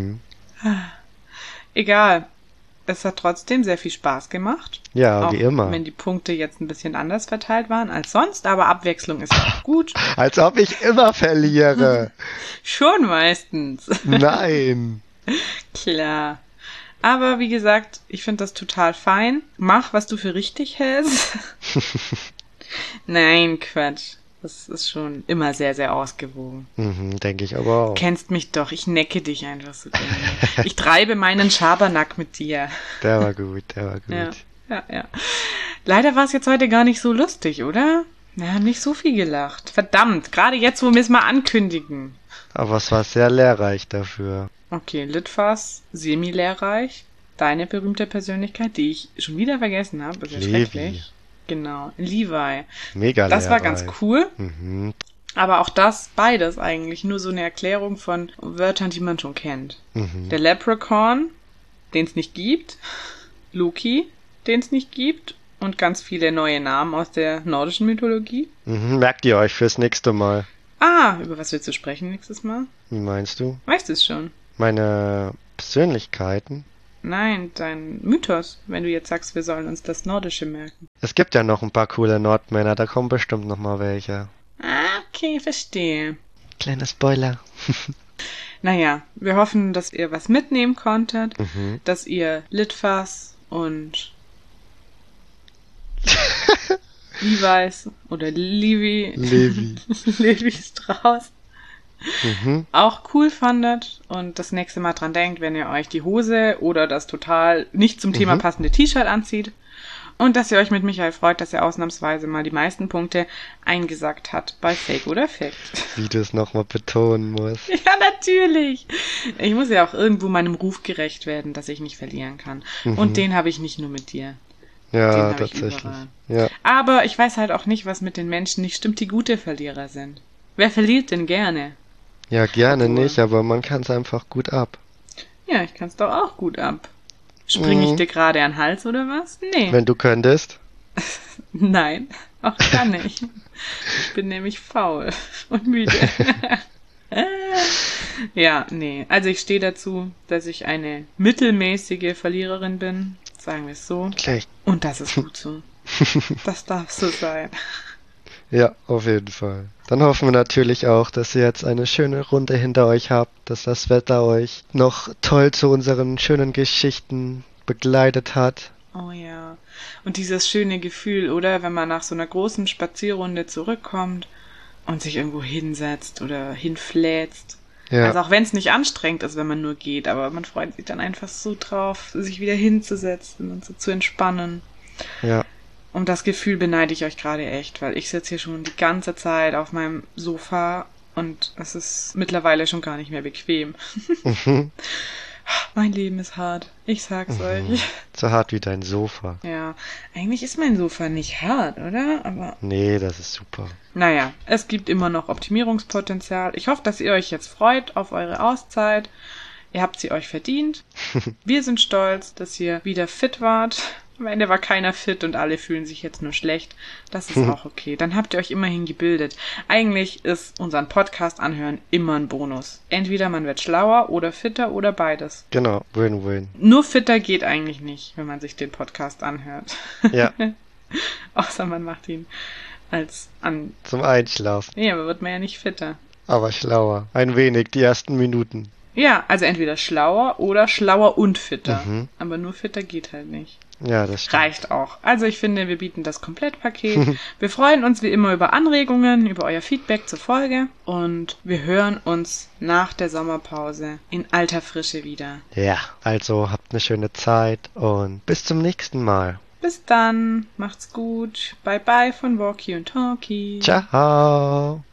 Egal. Es hat trotzdem sehr viel Spaß gemacht.
Ja,
Auch
wie immer.
wenn die Punkte jetzt ein bisschen anders verteilt waren als sonst, aber Abwechslung ist auch gut.
Als ob ich immer verliere.
Schon meistens.
Nein.
Klar. Aber wie gesagt, ich finde das total fein. Mach, was du für richtig hältst. Nein, Quatsch. Das ist schon immer sehr, sehr ausgewogen.
Denke ich aber auch.
Kennst mich doch, ich necke dich einfach so gerne. Ich treibe meinen Schabernack mit dir.
Der war gut, der war gut.
Ja. Leider war es jetzt heute gar nicht so lustig, oder? Wir haben nicht so viel gelacht. Verdammt, gerade jetzt, wo wir es mal ankündigen.
Aber es war sehr lehrreich dafür.
Okay, Litfaß, semi-lehrreich. Deine berühmte Persönlichkeit, die ich schon wieder vergessen habe. Das ist ja
Levi.
schrecklich. Genau, Levi.
Mega
Das war
lehrreich.
ganz cool.
Mhm.
Aber auch das, beides eigentlich, nur so eine Erklärung von Wörtern, die man schon kennt. Der Leprechaun, den es nicht gibt. Loki, den es nicht gibt. Und ganz viele neue Namen aus der nordischen Mythologie.
Merkt ihr euch fürs nächste Mal.
Über was willst du sprechen nächstes Mal?
Wie meinst du?
Weißt du es schon?
Meine Persönlichkeiten?
Nein, dein Mythos, wenn du jetzt sagst, wir sollen uns das Nordische merken.
Es gibt ja noch ein paar coole Nordmänner, da kommen bestimmt noch mal welche.
Okay, verstehe.
Kleiner Spoiler.
Naja, wir hoffen, dass ihr was mitnehmen konntet,
Mhm.
dass ihr Litfaß und Levi's oder Levi Levi Strauss
Mhm.
auch cool fandet und das nächste Mal dran denkt, wenn ihr euch die Hose oder das total nicht zum Thema passende T-Shirt anzieht. Und dass ihr euch mit Michael freut, dass er ausnahmsweise mal die meisten Punkte eingesackt hat bei Fake oder Fact.
Wie du es nochmal betonen musst.
Ja, natürlich. Ich muss ja auch irgendwo meinem Ruf gerecht werden, dass ich nicht verlieren kann. Und den habe ich nicht nur mit dir. Den
Ja,
habe ich
tatsächlich.
überall.
Ja.
Aber ich weiß halt auch nicht, was mit den Menschen nicht stimmt, die gute Verlierer sind. Wer verliert denn gerne?
Ja, gerne
Obwohl-
nicht, aber man kann es einfach gut ab.
Ja, ich kann's doch auch gut ab. Spring ich dir gerade an den Hals oder was? Nee.
Wenn du könntest.
Nein, auch gar nicht. Ich bin nämlich faul und müde. Ja, nee. Also ich stehe dazu, dass ich eine mittelmäßige Verliererin bin. Sagen wir es so.
Schlecht.
Und das ist gut so. Das darf so sein.
Ja, auf jeden Fall. Dann hoffen wir natürlich auch, dass ihr jetzt eine schöne Runde hinter euch habt, dass das Wetter euch noch toll zu unseren schönen Geschichten begleitet hat.
Oh ja. Und dieses schöne Gefühl, oder? Wenn man nach so einer großen Spazierrunde zurückkommt und sich irgendwo hinsetzt oder hinfläzt.
Ja,
Also auch wenn es nicht anstrengend ist, wenn man nur geht, aber man freut sich dann einfach so drauf, sich wieder hinzusetzen und so zu entspannen.
ja.
Und das Gefühl beneide ich euch gerade echt, weil ich sitze hier schon die ganze Zeit auf meinem Sofa und es ist mittlerweile schon gar nicht mehr bequem.
Mhm.
Mein Leben ist hart. Ich sag's euch.
So hart wie dein Sofa.
Ja, eigentlich ist mein Sofa nicht hart, oder? Aber
Nee, das ist super.
naja, es gibt immer noch Optimierungspotenzial. Ich hoffe, dass ihr euch jetzt freut auf eure Auszeit. Ihr habt sie euch verdient. Wir sind stolz, dass ihr wieder fit wart. Am Ende war keiner fit und alle fühlen sich jetzt nur schlecht. Das ist auch okay. Dann habt ihr euch immerhin gebildet. Eigentlich ist unseren Podcast anhören immer ein Bonus. Entweder man wird schlauer oder fitter oder beides.
Genau, Win-Win.
Nur fitter geht eigentlich nicht, wenn man sich den Podcast anhört.
Ja,
Außer man macht ihn als an...
zum Einschlafen.
Nee, aber wird man ja nicht fitter.
Aber schlauer. Ein wenig, die ersten Minuten.
Ja, also entweder schlauer oder schlauer und fitter. Aber nur fitter geht halt nicht.
Ja, das stimmt.
Reicht auch. Also ich finde, wir bieten das Komplettpaket. Wir freuen uns wie immer über Anregungen, über euer Feedback zur Folge. Und wir hören uns nach der Sommerpause in alter Frische wieder.
Ja, also habt eine schöne Zeit und bis zum nächsten Mal.
Bis dann. Macht's gut. Bye bye von Walkie und Talkie.
Ciao.